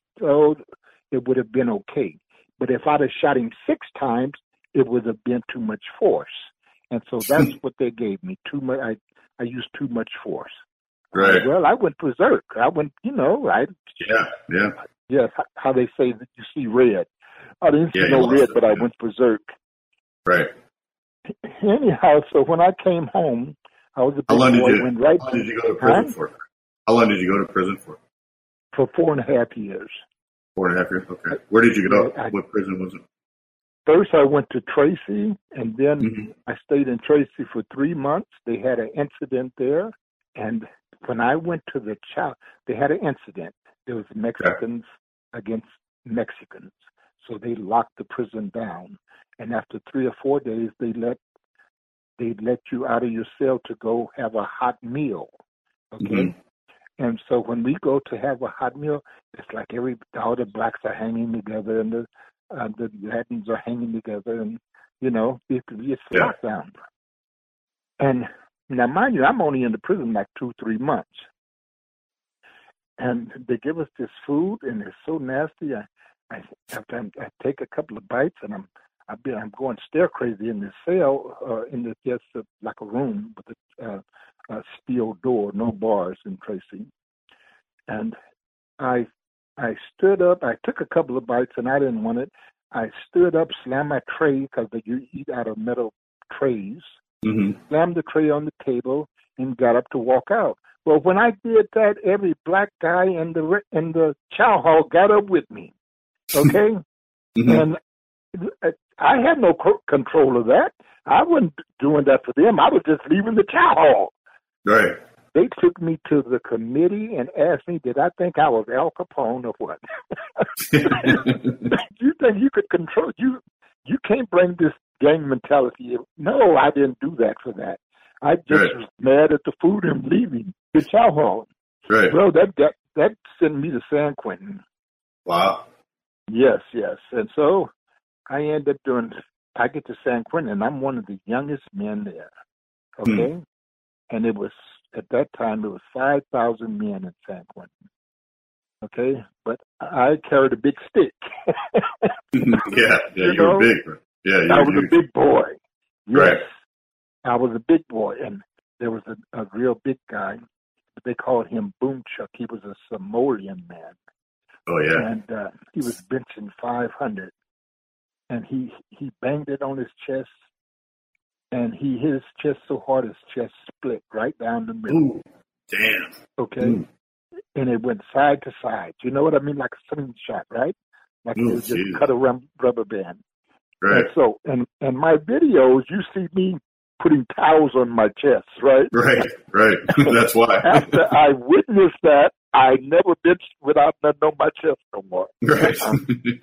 it would have been okay. But if I'd have shot him 6 times, it would have been too much force. And so that's what they gave me. Too much. I used too much force.
Right.
Well, I went berserk. I went, right?
Yeah.
Yes, how they say that you see red. I didn't see no red, but I went berserk.
Right.
Anyhow, so when I came home, I was a big boy.
How long did you go to prison for? How long did you go to prison for?
For 4.5 years.
4.5 years? Okay. Where did you go? What prison was it?
First, I went to Tracy, and then I stayed in Tracy for 3 months. They had an incident there, and when I went to they had an incident. There was Mexicans against Mexicans, so they locked the prison down. And after 3 or 4 days, they'd let you out of your cell to go have a hot meal. Okay. And so when we go to have a hot meal, it's like all the blacks are hanging together, and the Latins are hanging together, and it's locked down. And now, mind you, I'm only in the prison like 2-3 months, and they give us this food, and it's so nasty. I take a couple of bites, and I'm going stir crazy in this cell, like a room with a steel door, no bars in Tracy. And I stood up. I took a couple of bites, and I didn't want it. I stood up, slammed my tray because you eat out of metal trays. Slammed the tray on the table, and got up to walk out. Well, when I did that, every black guy in the chow hall got up with me. Okay, and I had no control of that. I wasn't doing that for them. I was just leaving the chow hall. Right. They took me to the committee and asked me, did I think I was Al Capone or what? You think you could control? You can't bring this gang mentality. No, I didn't do that for that. I just was mad at the food and leaving the chow hall. Right. Bro, that sent me to San Quentin. Wow. Yes. And so I end up I get to San Quentin, and I'm one of the youngest men there. Okay? And at that time, it was 5,000 men in San Quentin. Okay? But I carried a big stick. You were big. Yeah, I was a big boy. Yes. Right. I was a big boy, and there was a real big guy. They called him Boomchuck. He was a Samoan man. Oh, yeah. And he was benching 500. And he banged it on his chest, and he hit his chest so hard his chest split right down the middle. Ooh, damn. Okay? And it went side to side. You know what I mean? Like a slingshot, right? Like you just cut a rubber band.
Right.
And so, and my videos, you see me putting towels on my chest, right?
Right. That's why.
After I witnessed that, I never bitched without nothing on my chest no more.
Right. I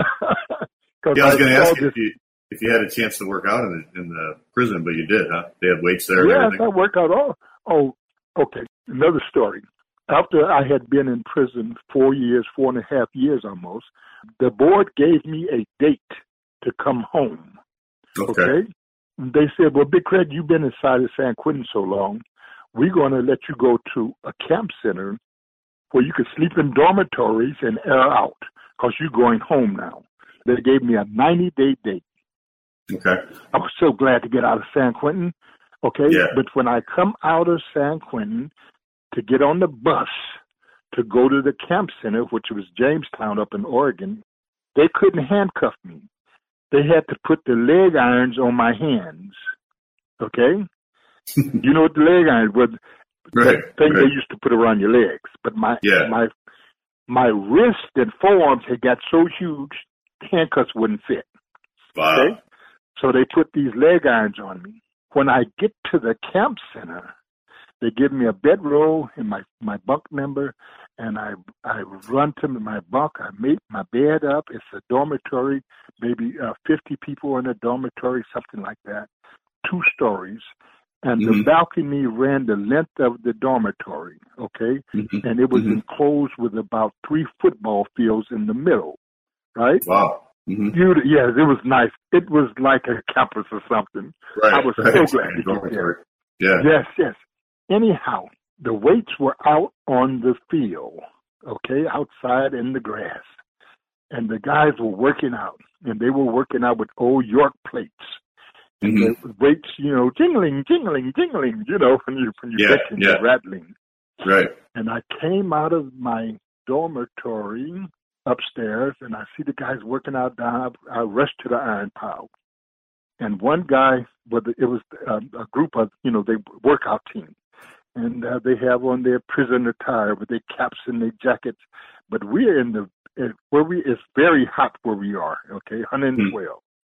was going to ask if you had a chance to work out in the prison, but you did, huh? They had weights there.
Yes,
and everything?
I worked out all. Oh, okay. Another story. After I had been in prison 4.5 years almost, the board gave me a date to come home. Okay? They said, well, Big Craig, you've been inside of San Quentin so long, we're going to let you go to a camp center where you could sleep in dormitories and air out because you're going home now. They gave me a 90-day date.
Okay.
I was so glad to get out of San Quentin. Okay?
Yeah.
But when I come out of San Quentin to get on the bus to go to the camp center, which was Jamestown up in Oregon, they couldn't handcuff me. They had to put the leg irons on my hands. Okay? You know what the leg irons was?
Right.
The thing they used to put around your legs. But my wrist and forearms had got so huge, handcuffs wouldn't fit.
Wow.
Okay? So they put these leg irons on me. When I get to the camp center, they give me a bedroll and my bunk number, and I run to my bunk. I make my bed up. It's a dormitory, maybe 50 people in a dormitory, something like that, 2 stories. And the balcony ran the length of the dormitory, okay? And it was enclosed with about 3 football fields in the middle, right?
Wow.
Yes, it was nice. It was like a campus or something.
Right.
I was so glad to get there.
Yeah.
Yes. Anyhow, the weights were out on the field, okay, outside in the grass. And the guys were working out, and they were working out with old York plates. And the weights, jingling, when you're you're rattling.
Right.
And I came out of my dormitory upstairs, and I see the guys working out down. I rushed to the iron pile. And one guy, it was a group of, they workout team. And they have on their prison attire with their caps and their jackets. But we're it's very hot where we are, okay, 112.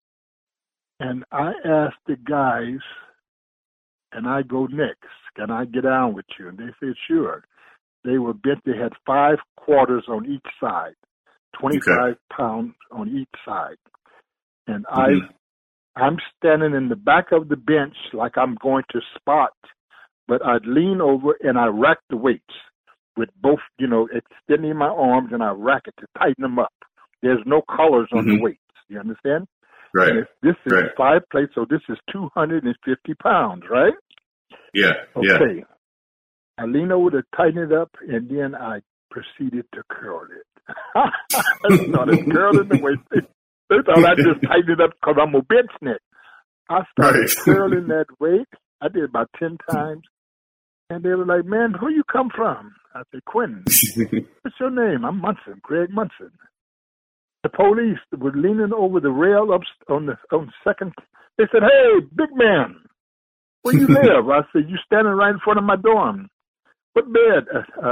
And I asked the guys, and I go next, can I get down with you? And they said, sure. They were bent. They had 5 quarters on each side, 25 pounds on each side. And I'm standing in the back of the bench like I'm going to spot, but I'd lean over and I rack the weights with both, extending my arms, and I rack it to tighten them up. There's no collars on the weights. You understand?
Right.
And this is 5 plates, so this is 250 pounds, right?
Yeah.
Okay. I lean over to tighten it up, and then I proceeded to curl it. I started curling the weight. They thought I just tightened it up because I'm a bench neck. I started curling that weight. I did about 10 times. And they were like, man, where you come from? I said, Quentin. What's your name? I'm Munson, Craig Munson. The police were leaning over the rail up on second. They said, hey, big man, where you live? I said, you standing right in front of my dorm. What bed?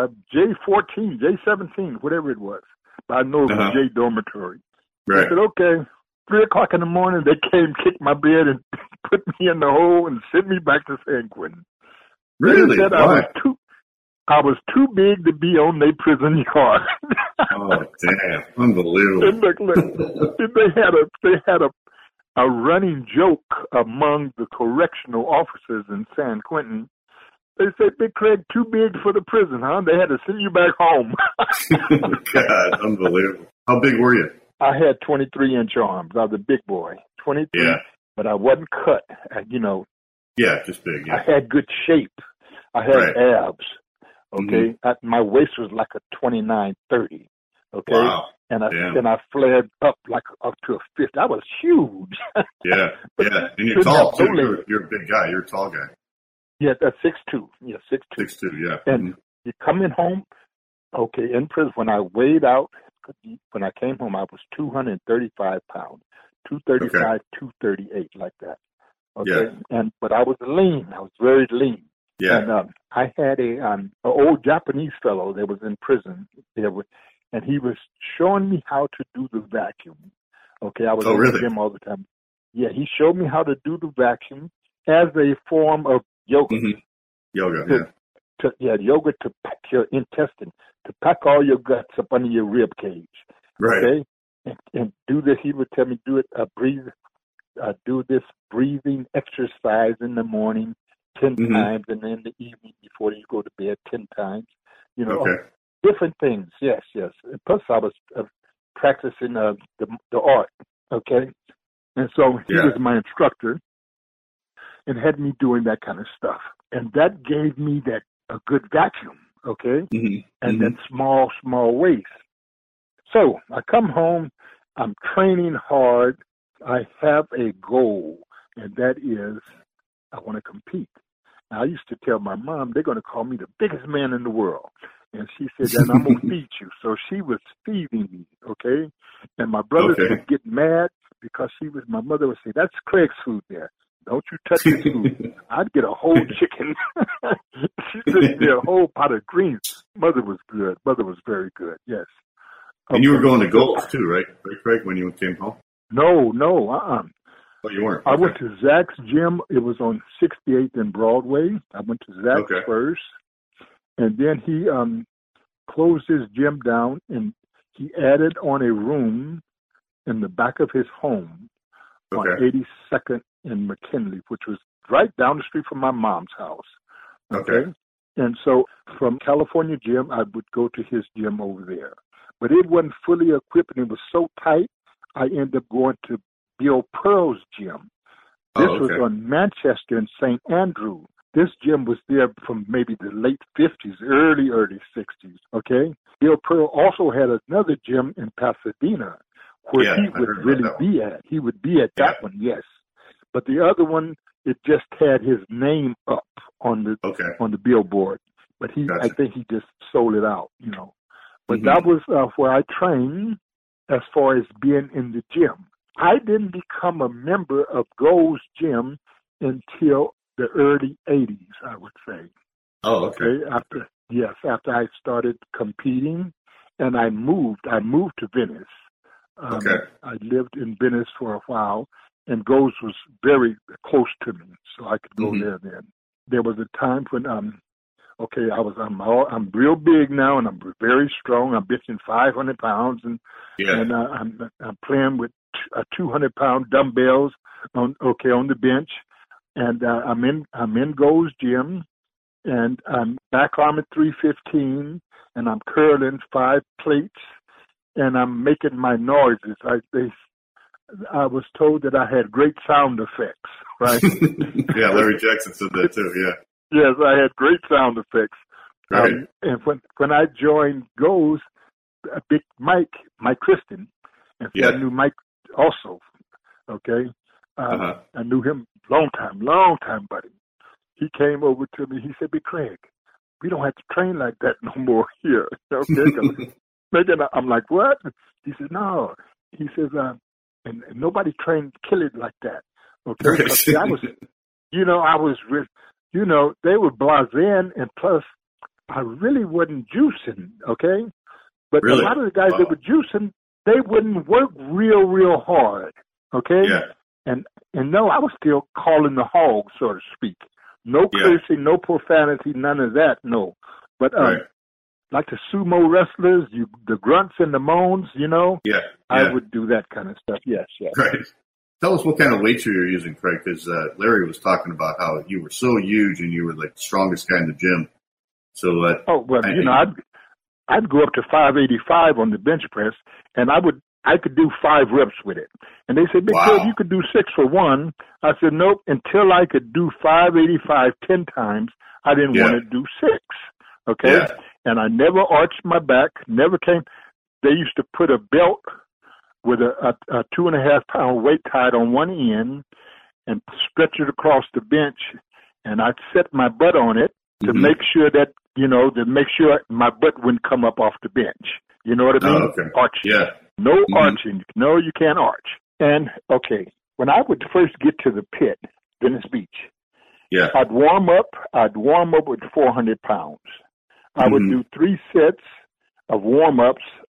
J14, J17, whatever it was. But I know it was J dormitory.
Right.
I said, okay. 3 o'clock in the morning, they came, kicked my bed, and put me in the hole and sent me back to San Quentin.
Really?
They said I was too big to be on their prison yard.
Oh, damn. Unbelievable.
And look, they had a running joke among the correctional officers in San Quentin. They said, Big Craig, too big for the prison, huh? They had to send you back home.
God, unbelievable. How big were you?
I had 23-inch arms. I was a big boy, 23, but I wasn't cut,
Yeah, just big, yeah.
I had good shape. I had abs, okay? My waist was like a 29-30, okay?
Wow.
And I flared up to a 50. I was huge.
Yeah. And you're tall, too. You're a big guy. You're a tall guy.
Yeah, that's 6'2". Yeah, 6'2".
6'2", yeah.
And you coming home, okay, in prison, when I weighed out, when I came home, I was 235 pounds, 235, 238, like that. Okay, but I was lean. I was very lean. Yeah. And I had a old Japanese fellow that was in prison. and he was showing me how to do the vacuum. Okay, I was with him all the time. Yeah, he showed me how to do the vacuum as a form of yoga.
Mm-hmm. Yoga,
yoga to pack your intestine, to pack all your guts up under your rib cage.
Right.
Okay, and do this. He would tell me do it. Do this breathing exercise in the morning 10 times, and then in the evening before you go to bed 10 times. You know, different things. Yes. And plus, I was practicing the art. Okay, and so he was my instructor and had me doing that kind of stuff, and that gave me a good vacuum. Okay, and that small waist. So I come home. I'm training hard. I have a goal, and that is I want to compete. Now, I used to tell my mom they're going to call me the biggest man in the world. And she said, then I'm going to feed you. So she was feeding me, okay? And my brothers would get mad because my mother would say, that's Craig's food there. Don't you touch his food. I'd get a whole chicken. She'd get me a whole pot of greens. Mother was good. Mother was very good, yes.
And you were going to Gold's too, right, Craig, when you came home?
No,
Oh, you weren't?
I went to Zach's gym. It was on 68th and Broadway. I went to Zach's first. And then he closed his gym down, and he added on a room in the back of his home on 82nd and McKinley, which was right down the street from my mom's house. Okay. And so from California Gym, I would go to his gym over there. But it wasn't fully equipped, and it was so tight, I ended up going to Bill Pearl's gym. This was on Manchester and St. Andrew. This gym was there from maybe the late 50s, early 60s, okay? Bill Pearl also had another gym in Pasadena where he would really be at. He would be at that one, yes. But the other one, it just had his name up on the billboard. But I think he just sold it out, you know. But that was where I trained as far as being in the gym. I didn't become a member of Gold's Gym until the early 80s, I would say.
Oh, okay.
After I started competing, and I moved to Venice. I lived in Venice for a while, and Gold's was very close to me, so I could go there then. There was a time when I'm real big now, and I'm very strong. I'm benching 500 pounds, and I'm playing with 200-pound dumbbells on the bench, and I'm in Gold's Gym, and I'm back arm at 315, and I'm curling 5 plates, and I'm making my noises. I was told that I had great sound effects, right?
Yeah, Larry Jackson said that too. Yeah.
Yes, I had great sound effects. Right. And when I joined Gold's, Big Mike Kristen, and so I knew Mike also. Okay, I knew him long time, buddy. He came over to me. He said, "Big Craig, we don't have to train like that no more here." Okay, I'm like, "What?" He said, "No." He says, and nobody trained Killed like that. Okay, I was, they were blasé, and plus, I really wasn't juicing. Okay, but a lot of the guys that were juicing, they wouldn't work real hard. Okay, and no, I was still calling the hog, so to speak. No cursing, no profanity, none of that. No, but like the sumo wrestlers, the grunts and the moans, I would do that kind of stuff. Yes.
Right. Tell us what kind of weights you're using, Craig, because Larry was talking about how you were so huge and you were like the strongest guy in the gym. So, I'd go up to 585 on the bench press, and I could do 5 reps with it. And they said, Big Craig, you could do 6 for 1. I said, nope. Until I could do 585 10 times, I didn't want to do 6. Okay. Yeah. And I never arched my back. Never came. They used to put a belt with a 2.5-pound weight tied on one end and stretch it across the bench, and I'd set my butt on it to make sure that my butt wouldn't come up off the bench. You know what I mean? Okay.
Arching.
Yeah.
No arching. No, you can't arch. And when I would first get to the pit, Venice Beach, I'd warm up with 400 pounds. I would do 3 sets of warm-ups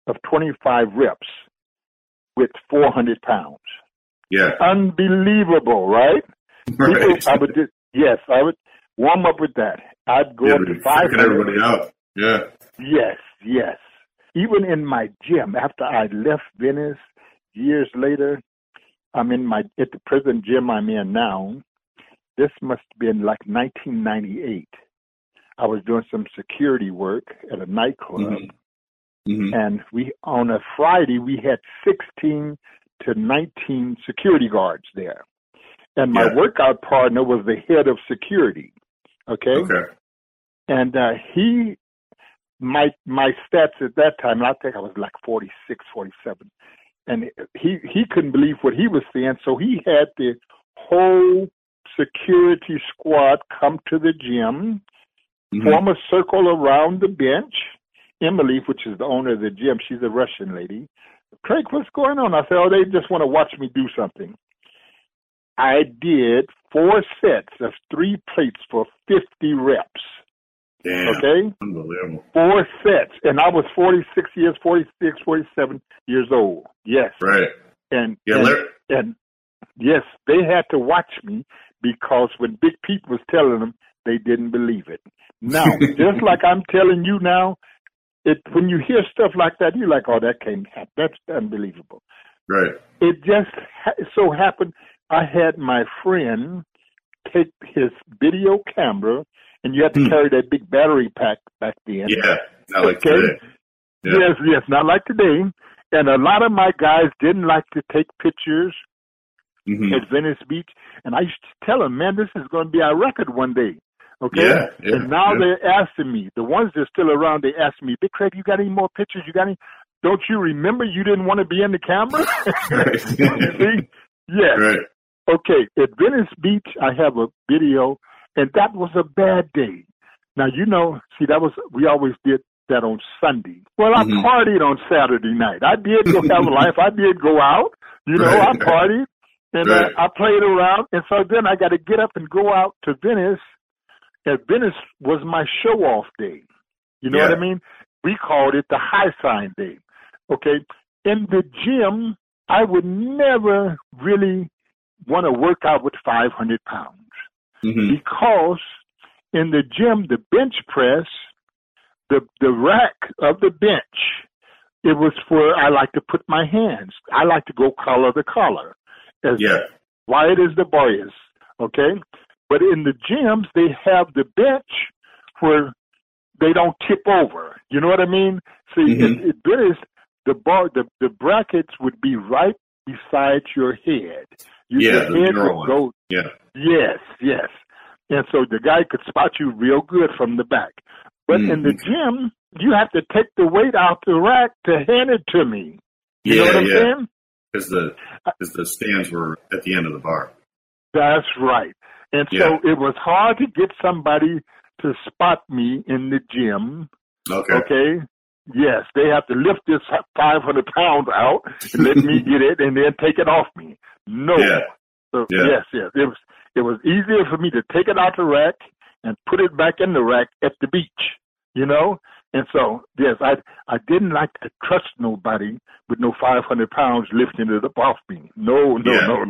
of 25 reps with 400 pounds.
Yeah.
Unbelievable, right?
Right.
I would warm up with that. I'd go up to 500.
Everybody out. Yeah.
Yes. Even in my gym, after I left Venice years later, I'm at the present gym I'm in now. This must have been like 1998. I was doing some security work at a nightclub, and on a Friday we had 16 to 19 security guards there, and my workout partner was the head of security. Okay. And my stats at that time, I think I was like 46, 47, and he couldn't believe what he was seeing, so he had the whole security squad come to the gym, form a circle around the bench. Emily, which is the owner of the gym, she's a Russian lady. Craig, what's going on? I said, oh, they just want to watch me do something. I did 4 sets of 3 plates for 50 reps.
Damn.
Okay?
Unbelievable.
4 sets. And I was 46 years, 46, 47 years old. Yes.
Right.
And yes, they had to watch me because when Big Pete was telling them, they didn't believe it. Now, just like I'm telling you now, when you hear stuff like that, you're like, oh, that can't happen. That's unbelievable.
Right.
It just so happened I had my friend take his video camera, and you had to carry that big battery pack back then.
Yeah, not like today.
Yeah. Yes, not like today. And a lot of my guys didn't like to take pictures at Venice Beach. And I used to tell them, man, this is going to be our record one day. Okay?
Yeah,
and now they're asking me, the ones that are still around, they ask me, Big Craig, you got any more pictures? You got any? Don't you remember you didn't want to be in the camera? See? Yes.
Right.
Okay, at Venice Beach, I have a video, and that was a bad day. Now, we always did that on Sunday. Well, I partied on Saturday night. I did go have a life. I did go out. I partied, and I played around. And so then I got to get up and go out to Venice. And Venice was my show-off day. You know what I mean? We called it the high sign day. Okay? In the gym, I would never really want to work out with 500 pounds because in the gym, the bench press, the rack of the bench, it was where I like to put my hands. I like to go collar to collar, as wide as the bar is, okay? But in the gyms, they have the bench where they don't tip over. You know what I mean? See, it is the brackets would be right beside your head. Your head would go.
Yeah.
Yes. And so the guy could spot you real good from the back. But in the gym, you have to take the weight out the rack to hand it to me. You know what I'm saying?
Because the stands were at the end of the bar.
That's right. And so it was hard to get somebody to spot me in the gym. Okay? Yes, they have to lift this 500 pounds out and let me get it and then take it off me. No. So, yes. It was easier for me to take it out the rack and put it back in the rack at the beach, And so, yes, I didn't like to trust nobody with no 500 pounds lifting it up off me. No.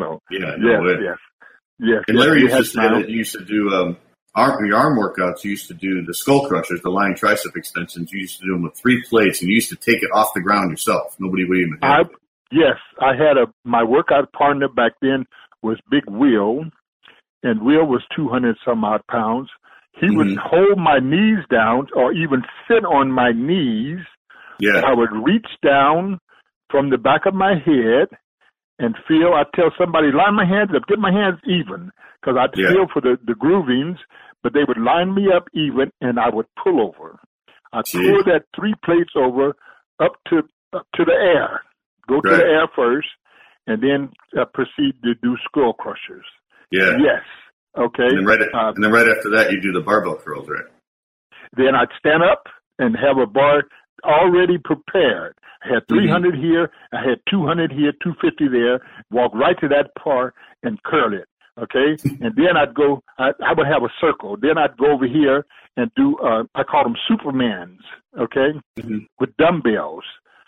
Yeah,
Yes.
And Larry used to say that you used to do your arm workouts. You used to do the skull crushers, the lying tricep extensions. You used to do them with 3 plates, and you used to take it off the ground yourself. Nobody would even help.
Yes, I had my workout partner back then was Big Will, and Will was 200 some odd pounds. He would hold my knees down or even sit on my knees. Yeah. I would reach down from the back of my head and feel, I'd tell somebody, line my hands up, get my hands even, because I'd feel for the groovings, but they would line me up even, and I would pull over. I'd pull that 3 plates over up to the air, go to the air first, and then proceed to do skull crushers.
Yeah.
Yes. Okay.
And then right after that, you do the barbell curls, right?
Then I'd stand up and have a bar already prepared. I had 300 here, I had 200 here, 250 there, walk right to that bar and curl it, okay? And then I'd go, I would have a circle. Then I'd go over here and do, I call them Supermans, okay, with dumbbells.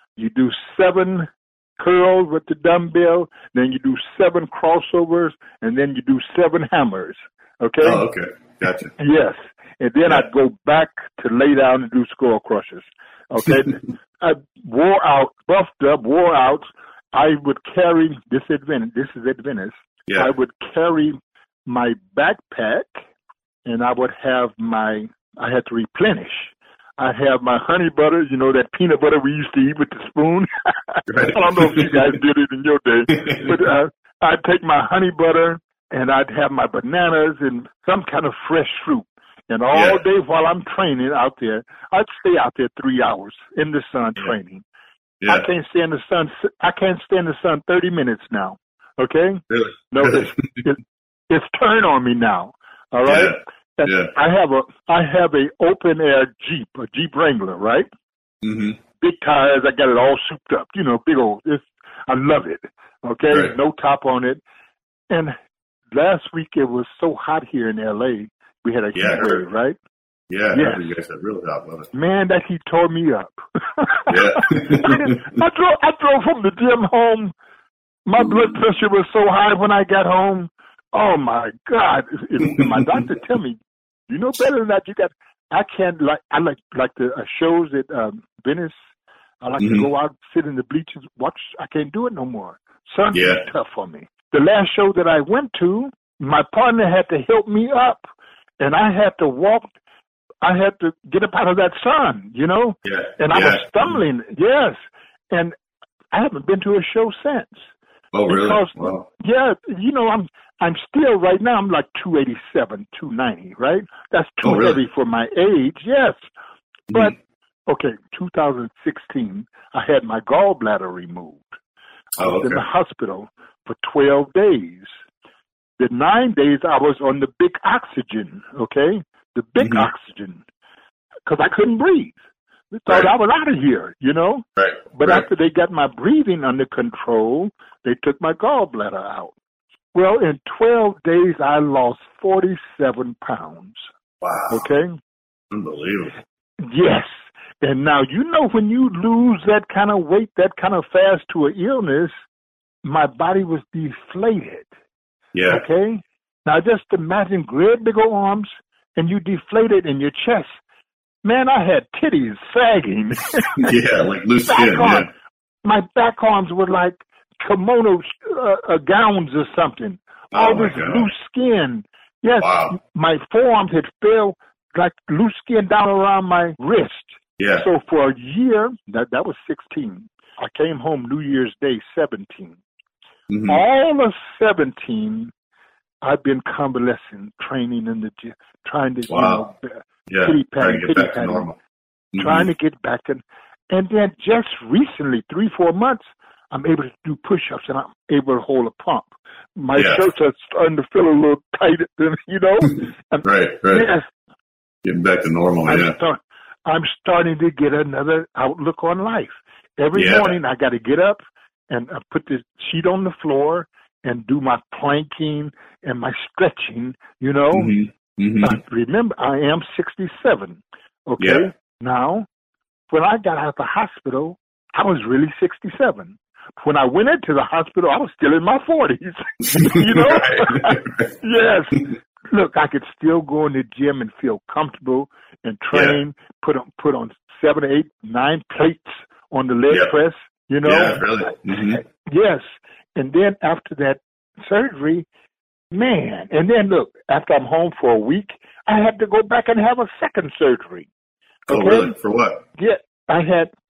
You do 7 curls with the dumbbell, then you do 7 crossovers, and then you do 7 hammers. Okay?
Oh, okay. Gotcha.
Yes. And then I'd go back to lay down and do skull crushers. Okay? I wore out, buffed up, wore out. I would carry, this is at Venice. Yeah. I would carry my backpack, and I would have I had to replenish. I have my honey butter, you know, that peanut butter we used to eat with the spoon.
Right.
I don't know if you guys did it in your day, but I'd take my honey butter and I'd have my bananas and some kind of fresh fruit. And all day while I'm training out there, I'd stay out there 3 hours in the sun training. Yeah. I can't stand the sun 30 minutes now. Okay?
Really?
No, it's turned on me now. All right?
Yeah. Yeah.
I have a open air Jeep, a Jeep Wrangler, right?
Mm-hmm.
Big tires. I got it all souped up. You know, big old. I love it. Okay, right. No top on it. And last week it was so hot here in L.A. We had a heat wave, right?
Yeah, yes. You guys had real hot weather.
Man, that heat tore me up.
Yeah.
I drove from the gym home. My blood pressure was so high when I got home. Oh my God! My doctor tell me, you know better than that. I like the shows at Venice. I like to go out, sit in the bleachers, watch. I can't do it no more. Sun's tough for me. The last show that I went to, my partner had to help me up, and I had to walk. I had to get up out of that sun, you know.
Yeah.
And I was stumbling. Yes, and I haven't been to a show since.
Oh, really?
Because,
wow.
Yeah, you know, I'm still right now. I'm like 287, 290, right? That's too heavy for my age. Yes, but okay. 2016, I had my gallbladder removed. I was in the hospital for 12 days. The 9 days I was on the big oxygen. Okay, the big oxygen, because I couldn't breathe. They thought I was out of here, you know.
Right.
But after they got my breathing under control, they took my gallbladder out. Well, in 12 days, I lost 47 pounds.
Wow.
Okay?
Unbelievable.
Yes. And now, you know, when you lose that kind of weight, that kind of fast to an illness, my body was deflated.
Yeah.
Okay? Now, just imagine great big old arms, and you deflated in your chest. Man, I had titties sagging.
Yeah, like loose skin. Yeah.
My back arms were like kimono gowns or something. All this loose skin. Yes, my forearms had fell like loose skin down around my wrist.
Yeah.
So for a year, that was 16. I came home New Year's Day, 17. Mm-hmm. All of 17, I've been convalescing, training in the gym, trying to, pity patting, trying to get back in. And then just recently, 3-4 months, I'm able to do push-ups and I'm able to hold a pump. My shirts are starting to feel a little tighter than, you know.
Right.
Yes.
Getting back to normal,
I'm starting to get another outlook on life. Every morning I got to get up and put the sheet on the floor and do my planking and my stretching, you know. Remember, I am 67. Okay? Yeah. Now, when I got out of the hospital, I was really 67. When I went into the hospital, I was still in my 40s. You know? Yes. Look, I could still go in the gym and feel comfortable and train, put on 7, 8, 9 plates on the leg press, you know?
Yeah, really.
Yes. And then after that surgery, man, and then look, after I'm home for a week, I had to go back and have a second surgery. Okay?
Oh, really? For what?
Yeah, I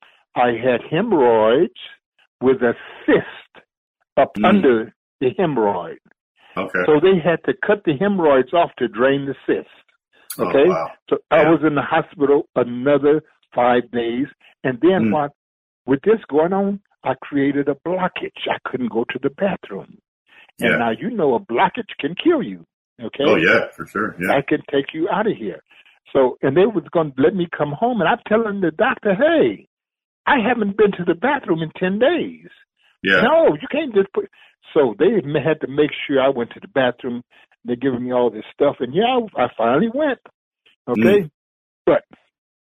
had hemorrhoids with a cyst up under the hemorrhoid.
Okay.
So they had to cut the hemorrhoids off to drain the cyst. Okay?
Oh, wow.
So I was in the hospital another 5 days, and then with this going on, I created a blockage. I couldn't go to the bathroom. And now you know a blockage can kill you. Okay?
Oh, yeah, for sure. Yeah.
I can take you out of here. So, and they was going to let me come home, and I'm telling the doctor, hey, I haven't been to the bathroom in 10 days.
Yeah.
No, you can't just put. So they had to make sure I went to the bathroom. They're giving me all this stuff, and I finally went. Okay? But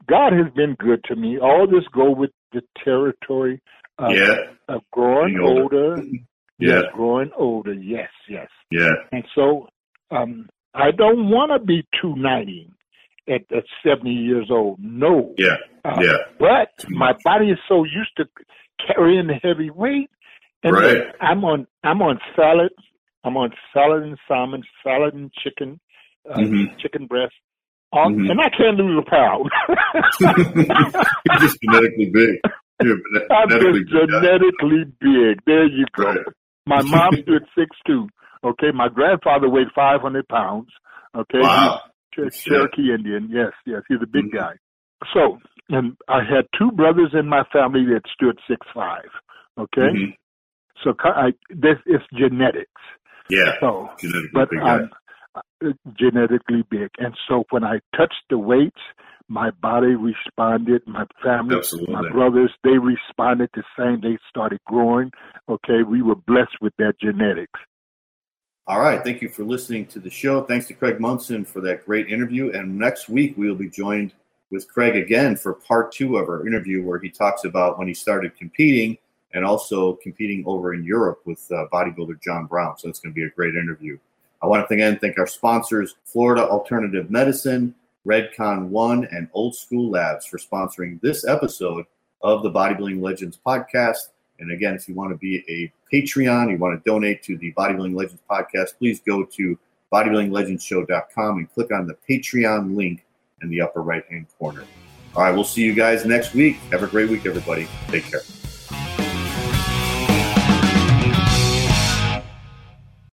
God has been good to me. All this go with the territory of growing older.
Yeah.
Yes, growing older. Yes, yes.
Yeah.
And so I don't want to be 290 at 70 years old. No.
Yeah.
But my body is so used to carrying the heavy weight. And I'm on salads. I'm on salad and salmon, salad and chicken, chicken breast. And I can't lose a pound.
You're just genetically big.
I'm just genetically big. There you go.
Right.
My mom stood 6'2". Okay, my grandfather weighed 500 pounds. Okay,
wow.
Cherokee Indian. Yes, he's a big guy. So, and I had two brothers in my family that stood 6'5". Okay, so this is genetics.
Yeah.
So,
genetically big guy.
Genetically big, and so when I touched the weights, my body responded. My family, my brothers, they responded the same. They started growing. Okay, we were blessed with that genetics.
All right, thank you for listening to the show. Thanks to Craig Munson for that great interview. And next week we will be joined with Craig again for part 2 of our interview, where he talks about when he started competing and also competing over in Europe with bodybuilder John Brown. So it's going to be a great interview. I want to again thank our sponsors, Florida Alternative Medicine, Redcon One, and Old School Labs for sponsoring this episode of the Bodybuilding Legends podcast. And again, if you want to be a Patreon, you want to donate to the Bodybuilding Legends podcast, please go to bodybuildinglegendshow.com and click on the Patreon link in the upper right-hand corner. All right, we'll see you guys next week. Have a great week, everybody. Take care.